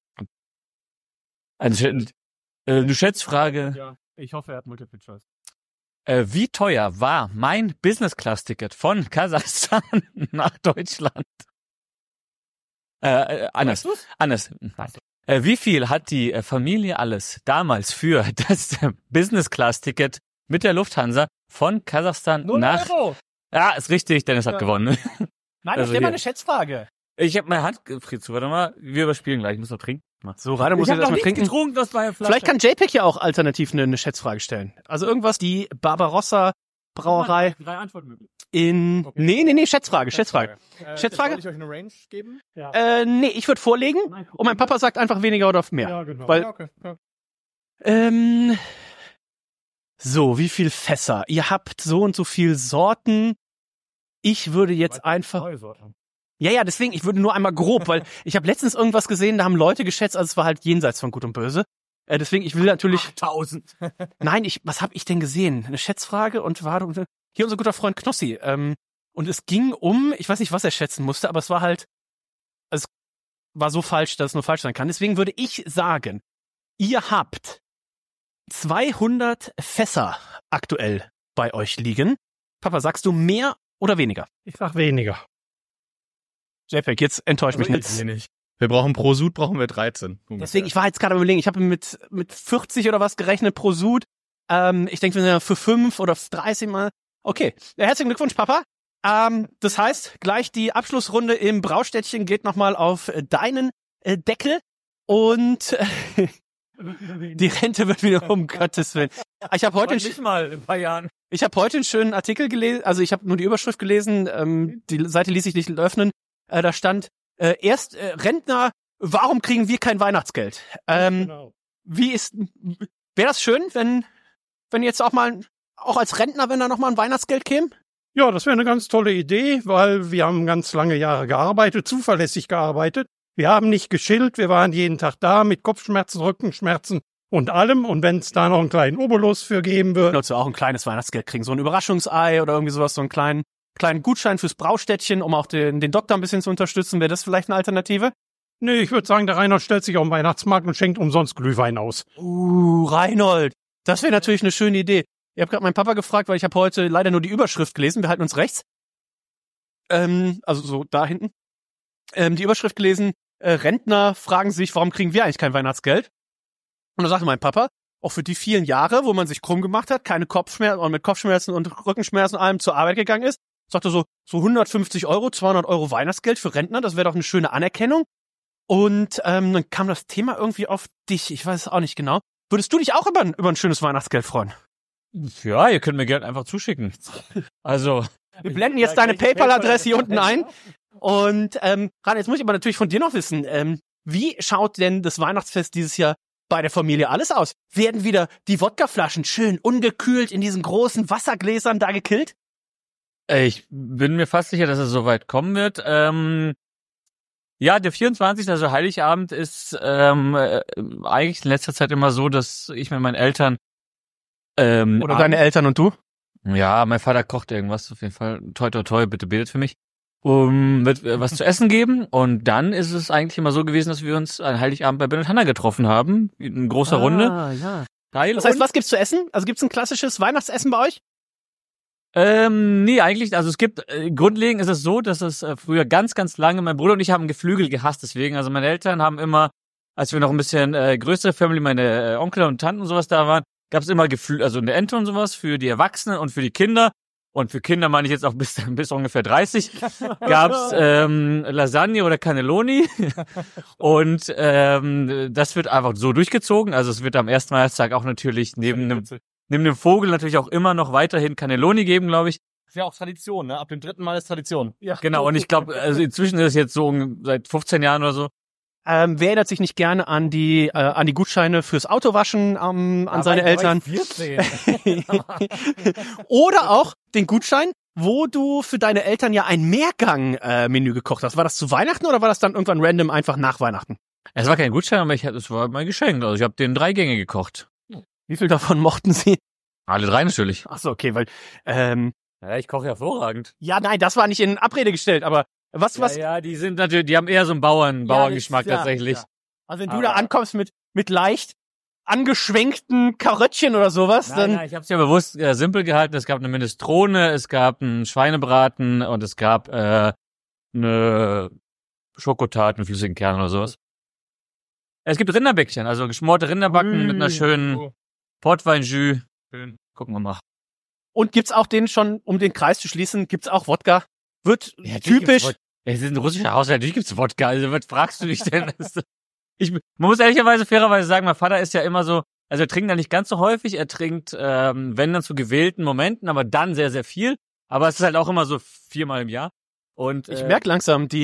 Eine, Schä- äh, eine Schätzfrage. Ja, ich hoffe, er hat Multiple Choice. Äh, wie teuer war mein Business-Class-Ticket von Kasachstan nach Deutschland? Äh, äh, anders. Anders. Nein. Äh, wie viel hat die äh, Familie alles damals für das äh, Business-Class-Ticket mit der Lufthansa von Kasachstan Null nach... Euro. Ja, ist richtig, Dennis hat Ja. gewonnen. Nein, Also stell mal hier. eine Schätzfrage. Ich habe meine Hand gefriert zu, warte mal, wir überspielen gleich, ich muss noch trinken. So, Rainer muss ich jetzt hab noch erstmal nicht trinken. getrunken, das war ja Flasche. Vielleicht kann JPEG ja auch alternativ eine, eine Schätzfrage stellen. Also irgendwas, die Barbarossa Brauerei Drei Antwortmöglichkeiten. in... Okay. Nee, nee, nee, Schätzfrage, Schätzfrage. Äh, Schätzfrage? Soll ich euch eine Range geben? Ja. Äh, nee, ich würde vorlegen Nein, guck und mein mal. Papa sagt einfach weniger oder mehr. Ja, genau. Weil Ja, okay. Ja. Ähm, so, wie viel Fässer? Ihr habt so und so viel Sorten. Ich würde jetzt einfach... Ja, ja, deswegen, ich würde nur einmal grob, weil ich habe letztens irgendwas gesehen, da haben Leute geschätzt, also es war halt jenseits von Gut und Böse. Äh, deswegen, ich will natürlich... tausend. Nein, ich, was habe ich denn gesehen? Eine Schätzfrage und war hier unser guter Freund Knossi. Ähm, und es ging um, ich weiß nicht, was er schätzen musste, aber es war halt, es war so falsch, dass es nur falsch sein kann. Deswegen würde ich sagen, ihr habt zweihundert Fässer aktuell bei euch liegen. Papa, sagst du mehr oder weniger? Ich sag weniger. JPEG, jetzt enttäuscht mich Also nicht. nicht. Wir brauchen pro Sud brauchen wir dreizehn. Ungefähr. Deswegen, ich war jetzt gerade am Überlegen, ich habe mit mit vierzig oder was gerechnet pro Sud. Ähm, ich denke, wir sind ja für fünf oder dreißig Mal. Okay, ja, herzlichen Glückwunsch, Papa. Ähm, das heißt, gleich die Abschlussrunde im Braustädtchen geht nochmal auf äh, deinen äh, Deckel und äh, die Rente wird wieder um Gottes Willen. Ich habe heute nicht mal in ein paar Jahren. Ich habe heute einen schönen Artikel gelesen, also ich habe nur die Überschrift gelesen, ähm, die Seite ließ sich nicht öffnen. Äh, da stand äh, erst äh, Rentner, warum kriegen wir kein Weihnachtsgeld? Ähm, Genau. Wie ist, wäre das schön, wenn wenn jetzt auch mal, auch als Rentner, wenn da noch mal ein Weihnachtsgeld käme? Ja, das wäre eine ganz tolle Idee, weil wir haben ganz lange Jahre gearbeitet, zuverlässig gearbeitet. Wir haben nicht geschillt, wir waren jeden Tag da mit Kopfschmerzen, Rückenschmerzen und allem. Und wenn es da noch einen kleinen Obolus für geben würde. Würdest du auch ein kleines Weihnachtsgeld kriegen, so ein Überraschungsei oder irgendwie sowas, so einen kleinen kleinen Gutschein fürs Braustädtchen, um auch den, den Doktor ein bisschen zu unterstützen. Wäre das vielleicht eine Alternative? Nee, ich würde sagen, der Reinhold stellt sich auf den Weihnachtsmarkt und schenkt umsonst Glühwein aus. Uh, Reinhold. Das wäre natürlich eine schöne Idee. Ich habe gerade meinen Papa gefragt, weil ich habe heute leider nur die Überschrift gelesen. Wir halten uns rechts. Ähm, also so da hinten. Ähm, die Überschrift gelesen, äh, Rentner fragen sich, warum kriegen wir eigentlich kein Weihnachtsgeld? Und da sagte mein Papa, auch für die vielen Jahre, wo man sich krumm gemacht hat, keine Kopfschmerzen und mit Kopfschmerzen und Rückenschmerzen und allem zur Arbeit gegangen ist, sagte so, so hundertfünfzig Euro, zweihundert Euro Weihnachtsgeld für Rentner, das wäre doch eine schöne Anerkennung. Und ähm, dann kam das Thema irgendwie auf dich, ich weiß es auch nicht genau. Würdest du dich auch über ein, über ein schönes Weihnachtsgeld freuen? Ja, ihr könnt mir Geld einfach zuschicken. Also. Wir blenden jetzt deine PayPal-Adresse hier unten ein. Und ähm, gerade jetzt muss ich aber natürlich von dir noch wissen, ähm, wie schaut denn das Weihnachtsfest dieses Jahr bei der Familie alles aus? Werden wieder die Wodkaflaschen schön ungekühlt in diesen großen Wassergläsern da gekillt? Ich bin mir fast sicher, dass es soweit kommen wird. Ähm, ja, der vierundzwanzigste, also Heiligabend, ist ähm, äh, eigentlich in letzter Zeit immer so, dass ich mit meinen Eltern ähm, Oder deine Eltern und du? Ja, mein Vater kocht irgendwas, auf jeden Fall. Toi, toi, toi, bitte betet für mich. Um, wird äh, was zu essen geben. Und dann ist es eigentlich immer so gewesen, dass wir uns an Heiligabend bei Ben und Hannah getroffen haben. In großer ah, Runde. Ja. Geil. Das heißt, was gibt's zu essen? Also gibt's ein klassisches Weihnachtsessen bei euch? Ähm, nee, eigentlich, also es gibt, äh, grundlegend ist es so, dass es äh, früher ganz, ganz lange, mein Bruder und ich haben Geflügel gehasst, deswegen, also meine Eltern haben immer, als wir noch ein bisschen äh, größere Family, meine äh, Onkel und Tanten und sowas da waren, gab es immer Geflügel, also eine Ente und sowas für die Erwachsenen und für die Kinder. Und für Kinder meine ich jetzt auch bis, bis ungefähr dreißig, gab's ähm, Lasagne oder Cannelloni. Und ähm, das wird einfach so durchgezogen. Also es wird am ersten Weihnachtstag auch natürlich neben einem, neben dem Vogel natürlich auch immer noch weiterhin Cannelloni geben, glaube ich. Das ist ja auch Tradition, ne? Ab dem dritten Mal ist Tradition. Ja. Genau, und ich glaube, also inzwischen ist es jetzt so seit fünfzehn Jahren oder so. Ähm, wer erinnert sich nicht gerne an die äh, an die Gutscheine fürs Autowaschen ähm, an Aber seine Eltern? Oder auch den Gutschein, wo du für deine Eltern ja ein Mehrgang-Menü äh, gekocht hast. War das zu Weihnachten oder war das dann irgendwann random einfach nach Weihnachten? Es war kein Gutschein, aber ich es war mein Geschenk. Also ich habe denen drei Gänge gekocht. Wie viel davon mochten sie? Alle drei natürlich. Ach so, okay, weil ähm, ja, ich koche hervorragend. Ja, nein, das war nicht in Abrede gestellt, aber was, was? Ja, ja, die sind natürlich, die haben eher so einen Bauern, Ja, Bauerngeschmack ja, tatsächlich. ja. Also wenn du Aber- da ankommst mit mit leicht angeschwenkten Karöttchen oder sowas, Nein, dann nein, ich habe es ja bewusst äh, simpel gehalten. Es gab eine Minestrone, es gab einen Schweinebraten und es gab äh, eine Schokotat mit flüssigen Kernen oder sowas. Es gibt Rinderbäckchen, also geschmorte Rinderbacken Mm. mit einer schönen Portweinjus. Schön. Gucken wir mal. und gibt's auch den schon, um den Kreis zu schließen, gibt's auch Wodka? Wird Ja, typisch. Es ist ein russischer Haushalt, natürlich gibt's Wodka. Also was fragst du dich denn? Ich, man muss ehrlicherweise, fairerweise sagen, mein Vater ist ja immer so, also er trinkt ja nicht ganz so häufig, er trinkt, ähm, wenn dann zu gewählten Momenten, aber dann sehr, sehr viel. Aber es ist halt auch immer so viermal im Jahr. Und Ich äh, merk langsam, die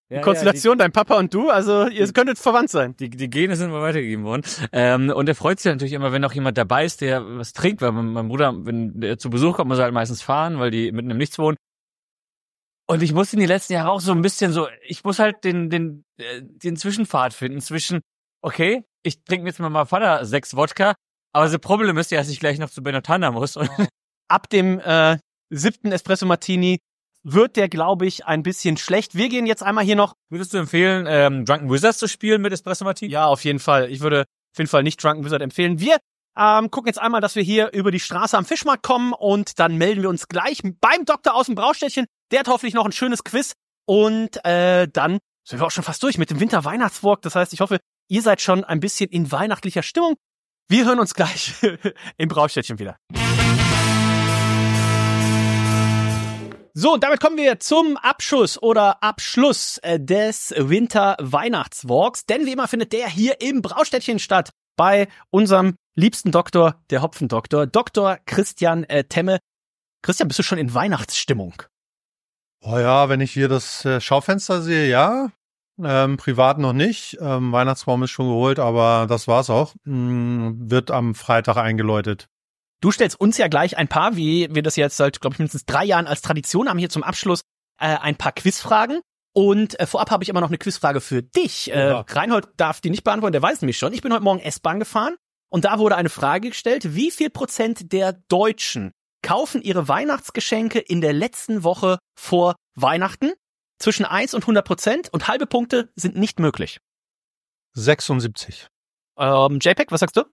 Die Konstellation, dein Papa und du, also ihr könntet verwandt sein. Die, die Gene sind mal weitergegeben worden. Ähm, und er freut sich natürlich immer, wenn noch jemand dabei ist, der was trinkt, weil mein, mein Bruder, wenn der zu Besuch kommt, muss er halt meistens fahren, weil die mitten im Nichts wohnen. Und ich musste in die letzten Jahre auch so ein bisschen so, ich muss halt den, den, den Zwischenpfad finden zwischen, okay, ich trinke jetzt mit meinem Vater sechs Wodka, aber das Problem ist ja, dass ich gleich noch zu Benotana muss. Und ab dem äh, siebten Espresso Martini wird der, glaube ich, ein bisschen schlecht. Wir gehen jetzt einmal hier noch. Würdest du empfehlen, ähm, Drunken Wizards zu spielen mit Espresso Martini? Ja, auf jeden Fall. Ich würde auf jeden Fall nicht Drunken Wizard empfehlen. Wir ähm, gucken jetzt einmal, dass wir hier über die Straße am Fischmarkt kommen und dann melden wir uns gleich beim Doktor aus dem Braustädtchen. Der hat hoffentlich noch ein schönes Quiz und äh, dann sind wir auch schon fast durch mit dem Winter-Weihnachtswalk. Das heißt, ich hoffe, ihr seid schon ein bisschen in weihnachtlicher Stimmung. Wir hören uns gleich im Braustädtchen wieder. So, und damit kommen wir zum Abschuss oder Abschluss äh, des Winter-Weihnachtswalks. Denn wie immer findet der hier im Braustädtchen statt. Bei unserem liebsten Doktor, der Hopfendoktor, Doktor Christian äh, Temme. Christian, bist du schon in Weihnachtsstimmung? Oh ja, wenn ich hier das äh, Schaufenster sehe, ja. Ähm, privat noch nicht. Ähm, Weihnachtsbaum ist schon geholt, aber das war's auch. Hm, wird am Freitag eingeläutet. Du stellst uns ja gleich ein paar, wie wir das jetzt seit, glaube ich, mindestens drei Jahren als Tradition haben, hier zum Abschluss äh, ein paar Quizfragen. Und äh, vorab habe ich immer noch eine Quizfrage für dich. Äh, ja. Reinhold darf die nicht beantworten, der weiß nämlich schon. Ich bin heute Morgen S-Bahn gefahren und da wurde eine Frage gestellt, wie viel Prozent der Deutschen kaufen ihre Weihnachtsgeschenke in der letzten Woche vor Weihnachten? Zwischen eins und hundert Prozent und halbe Punkte sind nicht möglich. sechsundsiebzig. Ähm, JPEG, was sagst du?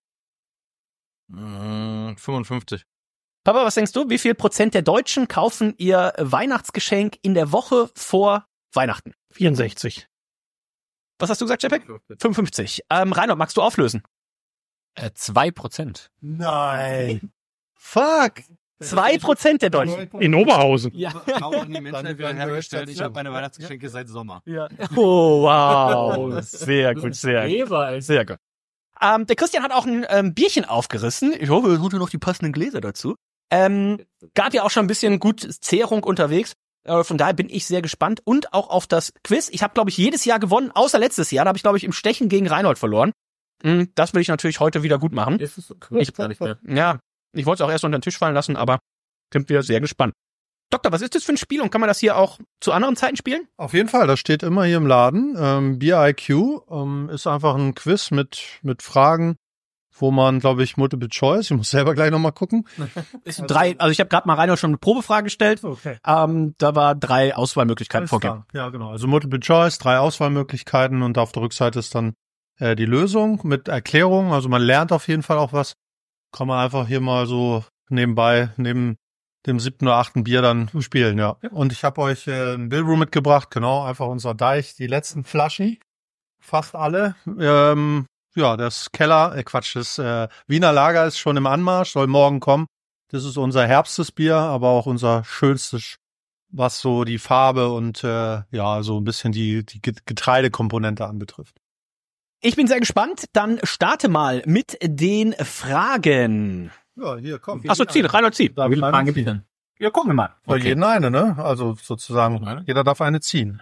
fünfundfünfzig. Papa, was denkst du? Wie viel Prozent der Deutschen kaufen ihr Weihnachtsgeschenk in der Woche vor Weihnachten? vierundsechzig. Was hast du gesagt, JPEG? fünfundfünfzig. Ähm, Reinhold, magst du auflösen? Äh, zwei Prozent. Nein. Fuck. Zwei Prozent der Deutschen. In Oberhausen. Ja. Kaufen die Menschen wieder hergestellt. Ich habe meine Weihnachtsgeschenke seit Sommer. Ja. Oh, wow. Sehr gut, sehr gut. Sehr gut. Ähm, der Christian hat auch ein ähm, Bierchen aufgerissen. Ich hoffe, er holt noch die passenden Gläser dazu. Ähm, gab ja auch schon ein bisschen gut Zehrung unterwegs. Äh, von daher bin ich sehr gespannt. Und auch auf das Quiz. Ich habe, glaube ich, jedes Jahr gewonnen, außer letztes Jahr. Da habe ich, glaube ich, im Stechen gegen Reinhold verloren. Mhm, das will ich natürlich heute wieder gut machen. Ist es okay? Ich gar nicht mehr. Ja, ich wollte es auch erst unter den Tisch fallen lassen, aber sind wir sehr gespannt. Doktor, was ist das für ein Spiel und kann man das hier auch zu anderen Zeiten spielen? Auf jeden Fall, das steht immer hier im Laden. Ähm, Beer I Q ähm, ist einfach ein Quiz mit mit Fragen, wo man, glaube ich, Multiple Choice, ich muss selber gleich nochmal gucken. Ist drei, also ich habe gerade mal Reinhold schon eine Probefrage gestellt. Okay. Ähm, da war drei Auswahlmöglichkeiten vorgegeben. Ja, genau. Also Multiple Choice, drei Auswahlmöglichkeiten und auf der Rückseite ist dann äh, die Lösung mit Erklärung. Also man lernt auf jeden Fall auch was. Kann man einfach hier mal so nebenbei, neben dem siebten oder achten Bier dann spielen, ja. ja. Und ich habe euch äh, ein Billbrew mitgebracht, genau, einfach unser Deich, die letzten Flaschen, fast alle. Ähm, ja, das Keller, äh, Quatsch, das äh, Wiener Lager ist schon im Anmarsch, soll morgen kommen. Das ist unser herbstes Bier, aber auch unser schönstes, was so die Farbe und äh, ja, so ein bisschen die, die Getreidekomponente anbetrifft. Ich bin sehr gespannt, dann starte mal mit den Fragen. Ja, hier, komm. Achso, zieh, Reinhold, zieh. Wie viele Fragen gibt es denn? Ja, gucken wir mal. Für Okay. jeden eine, ne? Also sozusagen, Eine? jeder darf eine ziehen.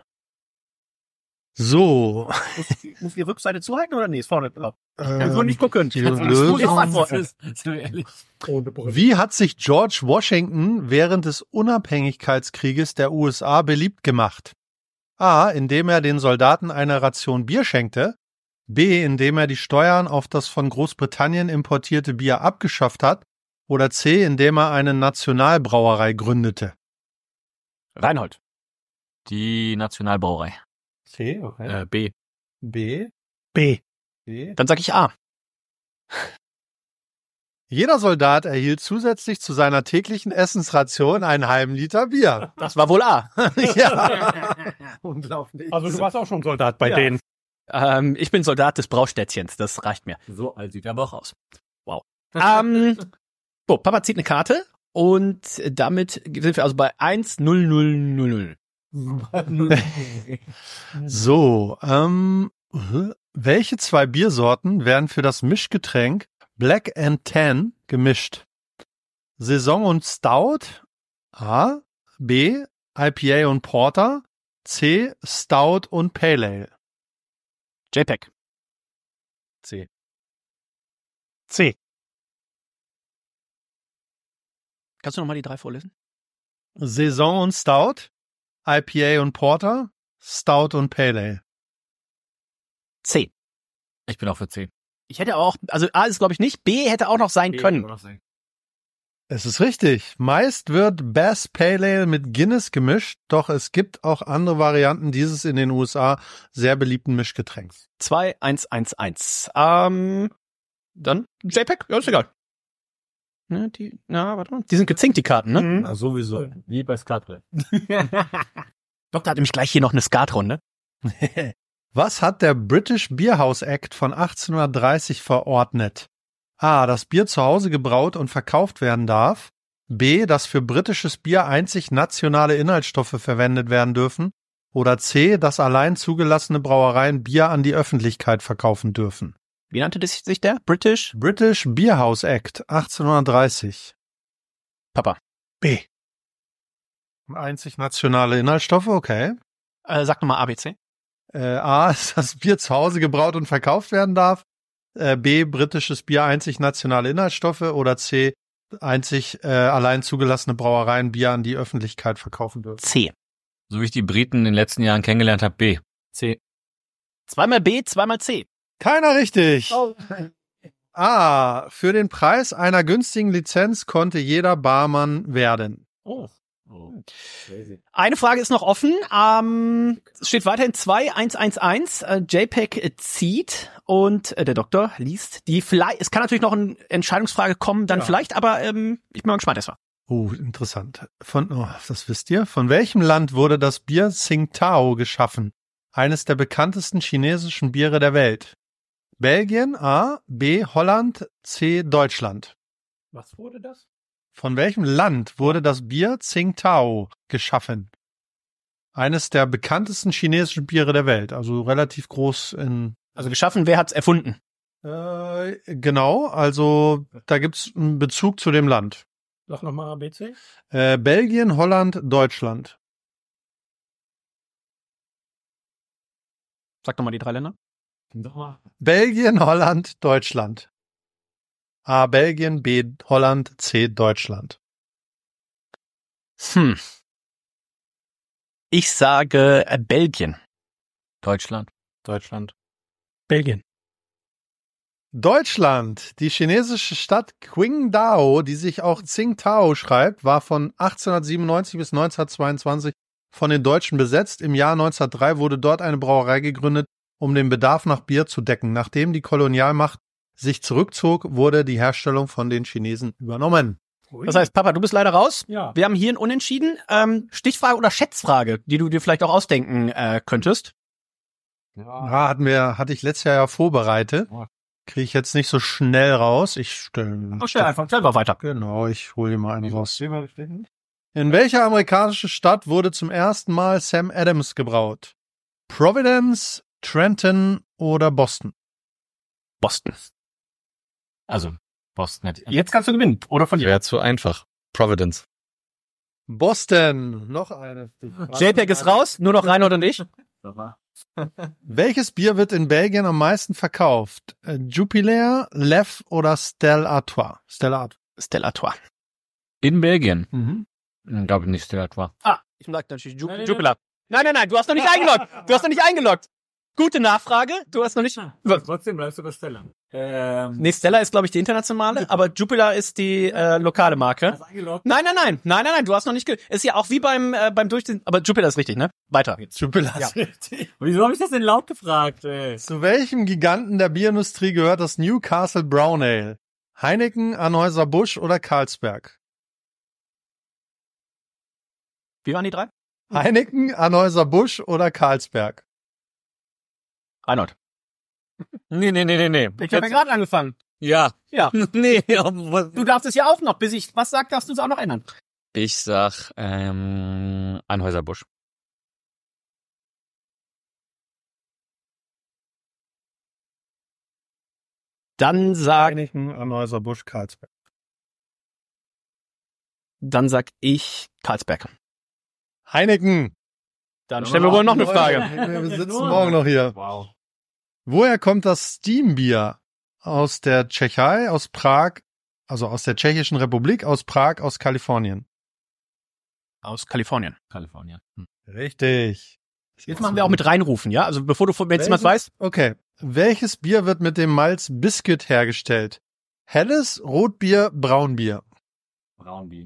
So. Muss, muss die Rückseite zuhalten oder nee, ist vorne drauf? Ähm, So nicht gucken. die Lösung. Wie hat sich George Washington während des Unabhängigkeitskrieges der U S A beliebt gemacht? A, indem er den Soldaten eine Ration Bier schenkte. B, indem er die Steuern auf das von Großbritannien importierte Bier abgeschafft hat. Oder C, indem er eine Nationalbrauerei gründete. Reinhold. Die Nationalbrauerei. C, okay. Äh, B. B. B. B. Dann sag ich A. Jeder Soldat erhielt zusätzlich zu seiner täglichen Essensration einen halben Liter Bier. Das war wohl A. Ja. Unglaublich. Also du warst auch schon Soldat bei Ja. denen. Ähm, ich bin Soldat des Braustädtchens, das reicht mir. So alt sieht er aber auch aus. Wow. ähm, so, Papa zieht eine Karte und damit sind wir also bei eins null null null null. So, ähm, welche zwei Biersorten werden für das Mischgetränk Black and Tan gemischt? Saison und Stout, A, B, I P A und Porter, C. Stout und Pale Ale. JPEG. C. C. Kannst du nochmal die drei vorlesen? Saison und Stout, I P A und Porter, Stout und Pale Ale. C. Ich bin auch für C. Ich hätte auch, also A ist glaube ich nicht, B hätte auch noch sein können. Es ist richtig. Meist wird Bass Pale Ale mit Guinness gemischt, doch es gibt auch andere Varianten dieses in den U S A sehr beliebten Mischgetränks. zwei eins eins eins. Ähm, dann JPEG? Ja, ist egal. Ne, die, na, warte mal. Die sind gezinkt, die Karten, ne? Mhm. Na, sowieso. Wie bei Skatbrett. Doktor hat nämlich gleich hier noch eine Skatrunde. Was hat der British Beer House Act von achtzehnhundertdreißig verordnet? A. Dass Bier zu Hause gebraut und verkauft werden darf. B. Dass für britisches Bier einzig nationale Inhaltsstoffe verwendet werden dürfen. Oder C. Dass allein zugelassene Brauereien Bier an die Öffentlichkeit verkaufen dürfen. Wie nannte das sich der? British? British Beer House Act achtzehnhundertdreißig. Papa. B. Einzig nationale Inhaltsstoffe, okay. Äh, sag nochmal A, B, C. Äh, A ist, dass Bier zu Hause gebraut und verkauft werden darf. Äh, B, britisches Bier einzig nationale Inhaltsstoffe. Oder C, einzig äh, allein zugelassene Brauereien Bier an die Öffentlichkeit verkaufen dürfen. C. So wie ich die Briten in den letzten Jahren kennengelernt habe, B. C. Zweimal B, zweimal C. Keiner richtig. Oh. A, für den Preis einer günstigen Lizenz konnte jeder Barmann werden. Oh. Oh. Eine Frage ist noch offen. Ähm, es steht weiterhin zwei eins eins eins. Äh, JPEG zieht und äh, der Doktor liest die. Vielleicht, es kann natürlich noch eine Entscheidungsfrage kommen, dann ja. vielleicht, aber ähm, ich bin mal gespannt erstmal. Oh, interessant. Von, oh, das wisst ihr. Von welchem Land wurde das Bier Tsingtao geschaffen? Eines der bekanntesten chinesischen Biere der Welt. Belgien, A, B, Holland, C, Deutschland. Was wurde das? Von welchem Land wurde das Bier Tsingtao geschaffen? Eines der bekanntesten chinesischen Biere der Welt, also relativ groß in... Also geschaffen, wer hat's erfunden? Äh, genau, also da gibt's einen Bezug zu dem Land. Sag nochmal A, B, C. Äh, Belgien, Holland, Deutschland. Sag doch mal die drei Länder. Belgien, Holland, Deutschland. A. Belgien, B. Holland, C. Deutschland. Hm. Ich sage äh, Belgien. Deutschland. Deutschland. Belgien. Deutschland. Die chinesische Stadt Qingdao, die sich auch Tsingtao schreibt, war von achtzehnhundertsiebenundneunzig bis neunzehnhundertzweiundzwanzig von den Deutschen besetzt. Im Jahr neunzehnhundertdrei wurde dort eine Brauerei gegründet, um den Bedarf nach Bier zu decken. Nachdem die Kolonialmacht sich zurückzog, wurde die Herstellung von den Chinesen übernommen. Das heißt, Papa, du bist leider raus. Ja. Wir haben hier ein Unentschieden. Ähm, Stichfrage oder Schätzfrage, die du dir vielleicht auch ausdenken äh, könntest. Ja, hatten wir, hatte ich letztes Jahr ja vorbereitet. Kriege ich jetzt nicht so schnell raus. Ich stelle. Oh, stell einfach selber weiter. Genau, ich hole dir mal einen raus. In welcher amerikanischen Stadt wurde zum ersten Mal Sam Adams gebraut? Providence, Trenton oder Boston? Boston. Also, Boston. Jetzt kannst du gewinnen. Oder von dir. Wäre zu einfach. Providence. Boston. Noch eine. JPEG ist raus, nur noch Reinhold und ich. Welches Bier wird in Belgien am meisten verkauft? Äh, Jupiler, Leffe oder Stella Artois? Stella Artois. Stella Artois. In Belgien? Mhm. Ich glaube nicht Stella Artois. Ah, ich sag natürlich Ju Jupiler. Nein, nein, nein, du hast noch nicht eingeloggt. Du hast noch nicht eingeloggt. Gute Nachfrage. Du hast noch nicht... Trotzdem bleibst du bei Stella. Ähm, nee, Stella ist, glaube ich, die internationale, aber Jupiler ist die äh, lokale Marke. Nein, nein, nein. Nein, nein, nein, du hast noch nicht... Ge ist ja auch wie beim äh, beim Durchziehen... Aber Jupiler ist richtig, ne? Weiter jetzt. Jupiler Ja. ist richtig. Wieso habe ich das denn laut gefragt, ey? Zu welchem Giganten der Bierindustrie gehört das Newcastle Brown Ale? Heineken, Anheuser-Busch oder Carlsberg? Wie waren die drei? Heineken, Anheuser-Busch oder Carlsberg? Reinhold. Nee, nee, nee, nee, nee. Ich habe ja gerade angefangen. Ja. Ja. Nee, aber Du darfst es ja auch noch, bis ich was sag, darfst du es auch noch ändern. ich sag ähm, Anheuser-Busch. Dann sag, Heineken, Anheuser-Busch, Carlsberg. dann sag ich Carlsberg. Heineken. Dann stellen wir wohl noch eine Frage. Wir sitzen morgen noch hier. Wow. Woher kommt das Steambier? Aus der Tschechei, aus Prag, also aus der Tschechischen Republik, aus Prag, aus Kalifornien. Aus Kalifornien. Kalifornien. Hm. Richtig. Jetzt machen wir auch mit reinrufen, ja? Also bevor du, wenn jemand weiß. Okay. Welches Bier wird mit dem Malz Biscuit hergestellt? Helles, Rotbier, Braunbier. Braunbier.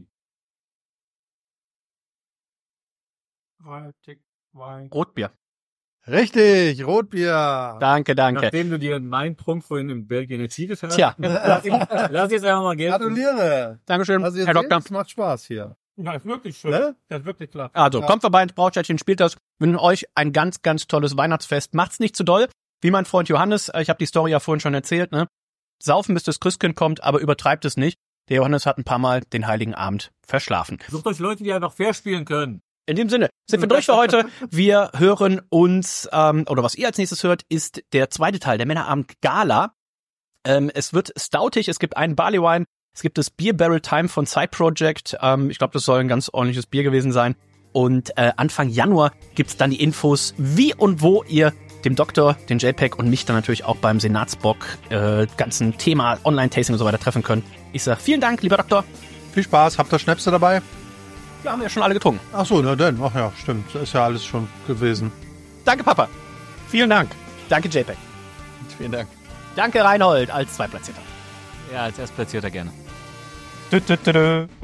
Rotbier. Richtig, Rotbier. Danke, danke. Nachdem du dir meinen Prunk vorhin in Belgien erzielt hast. Tja. Lass ich, lass ich jetzt einfach mal gehen. Gratuliere. Dankeschön, Also jetzt Herr Doktor. Es macht Spaß hier. Ja, ist wirklich schön. Ne? Das ist wirklich klar. Also, Ja. kommt vorbei ins Brautstädtchen, spielt das. Wir wünschen euch ein ganz, ganz tolles Weihnachtsfest. Macht's nicht zu doll. Wie mein Freund Johannes, ich habe die Story ja vorhin schon erzählt, ne? Saufen, bis das Christkind kommt, aber übertreibt es nicht. Der Johannes hat ein paar Mal den Heiligen Abend verschlafen. Sucht euch Leute, die einfach fair spielen können. In dem Sinne sind wir durch für heute. Wir hören uns, ähm, oder was ihr als nächstes hört, ist der zweite Teil der Männerabend Gala. Ähm, es wird stoutig, es gibt einen Barley Wine, es gibt das Beer Barrel Time von Side Project. Ähm, ich glaube, das soll ein ganz ordentliches Bier gewesen sein. Und äh, Anfang Januar gibt's dann die Infos, wie und wo ihr dem Doktor, den JPEG und mich dann natürlich auch beim Senatsbock äh, ganzen Thema Online-Tasting und so weiter treffen könnt. Ich sage vielen Dank, lieber Doktor. Viel Spaß. Habt ihr Schnäpse dabei? Wir haben ja schon alle getrunken. Ach so, na denn. Ach ja, stimmt. Das ist ja alles schon gewesen. Danke, Papa. Vielen Dank. Danke, JPEG. Vielen Dank. Danke, Reinhold, als Zweitplatzierter. Ja, als Erstplatzierter gerne. Dö, dö, dö, dö.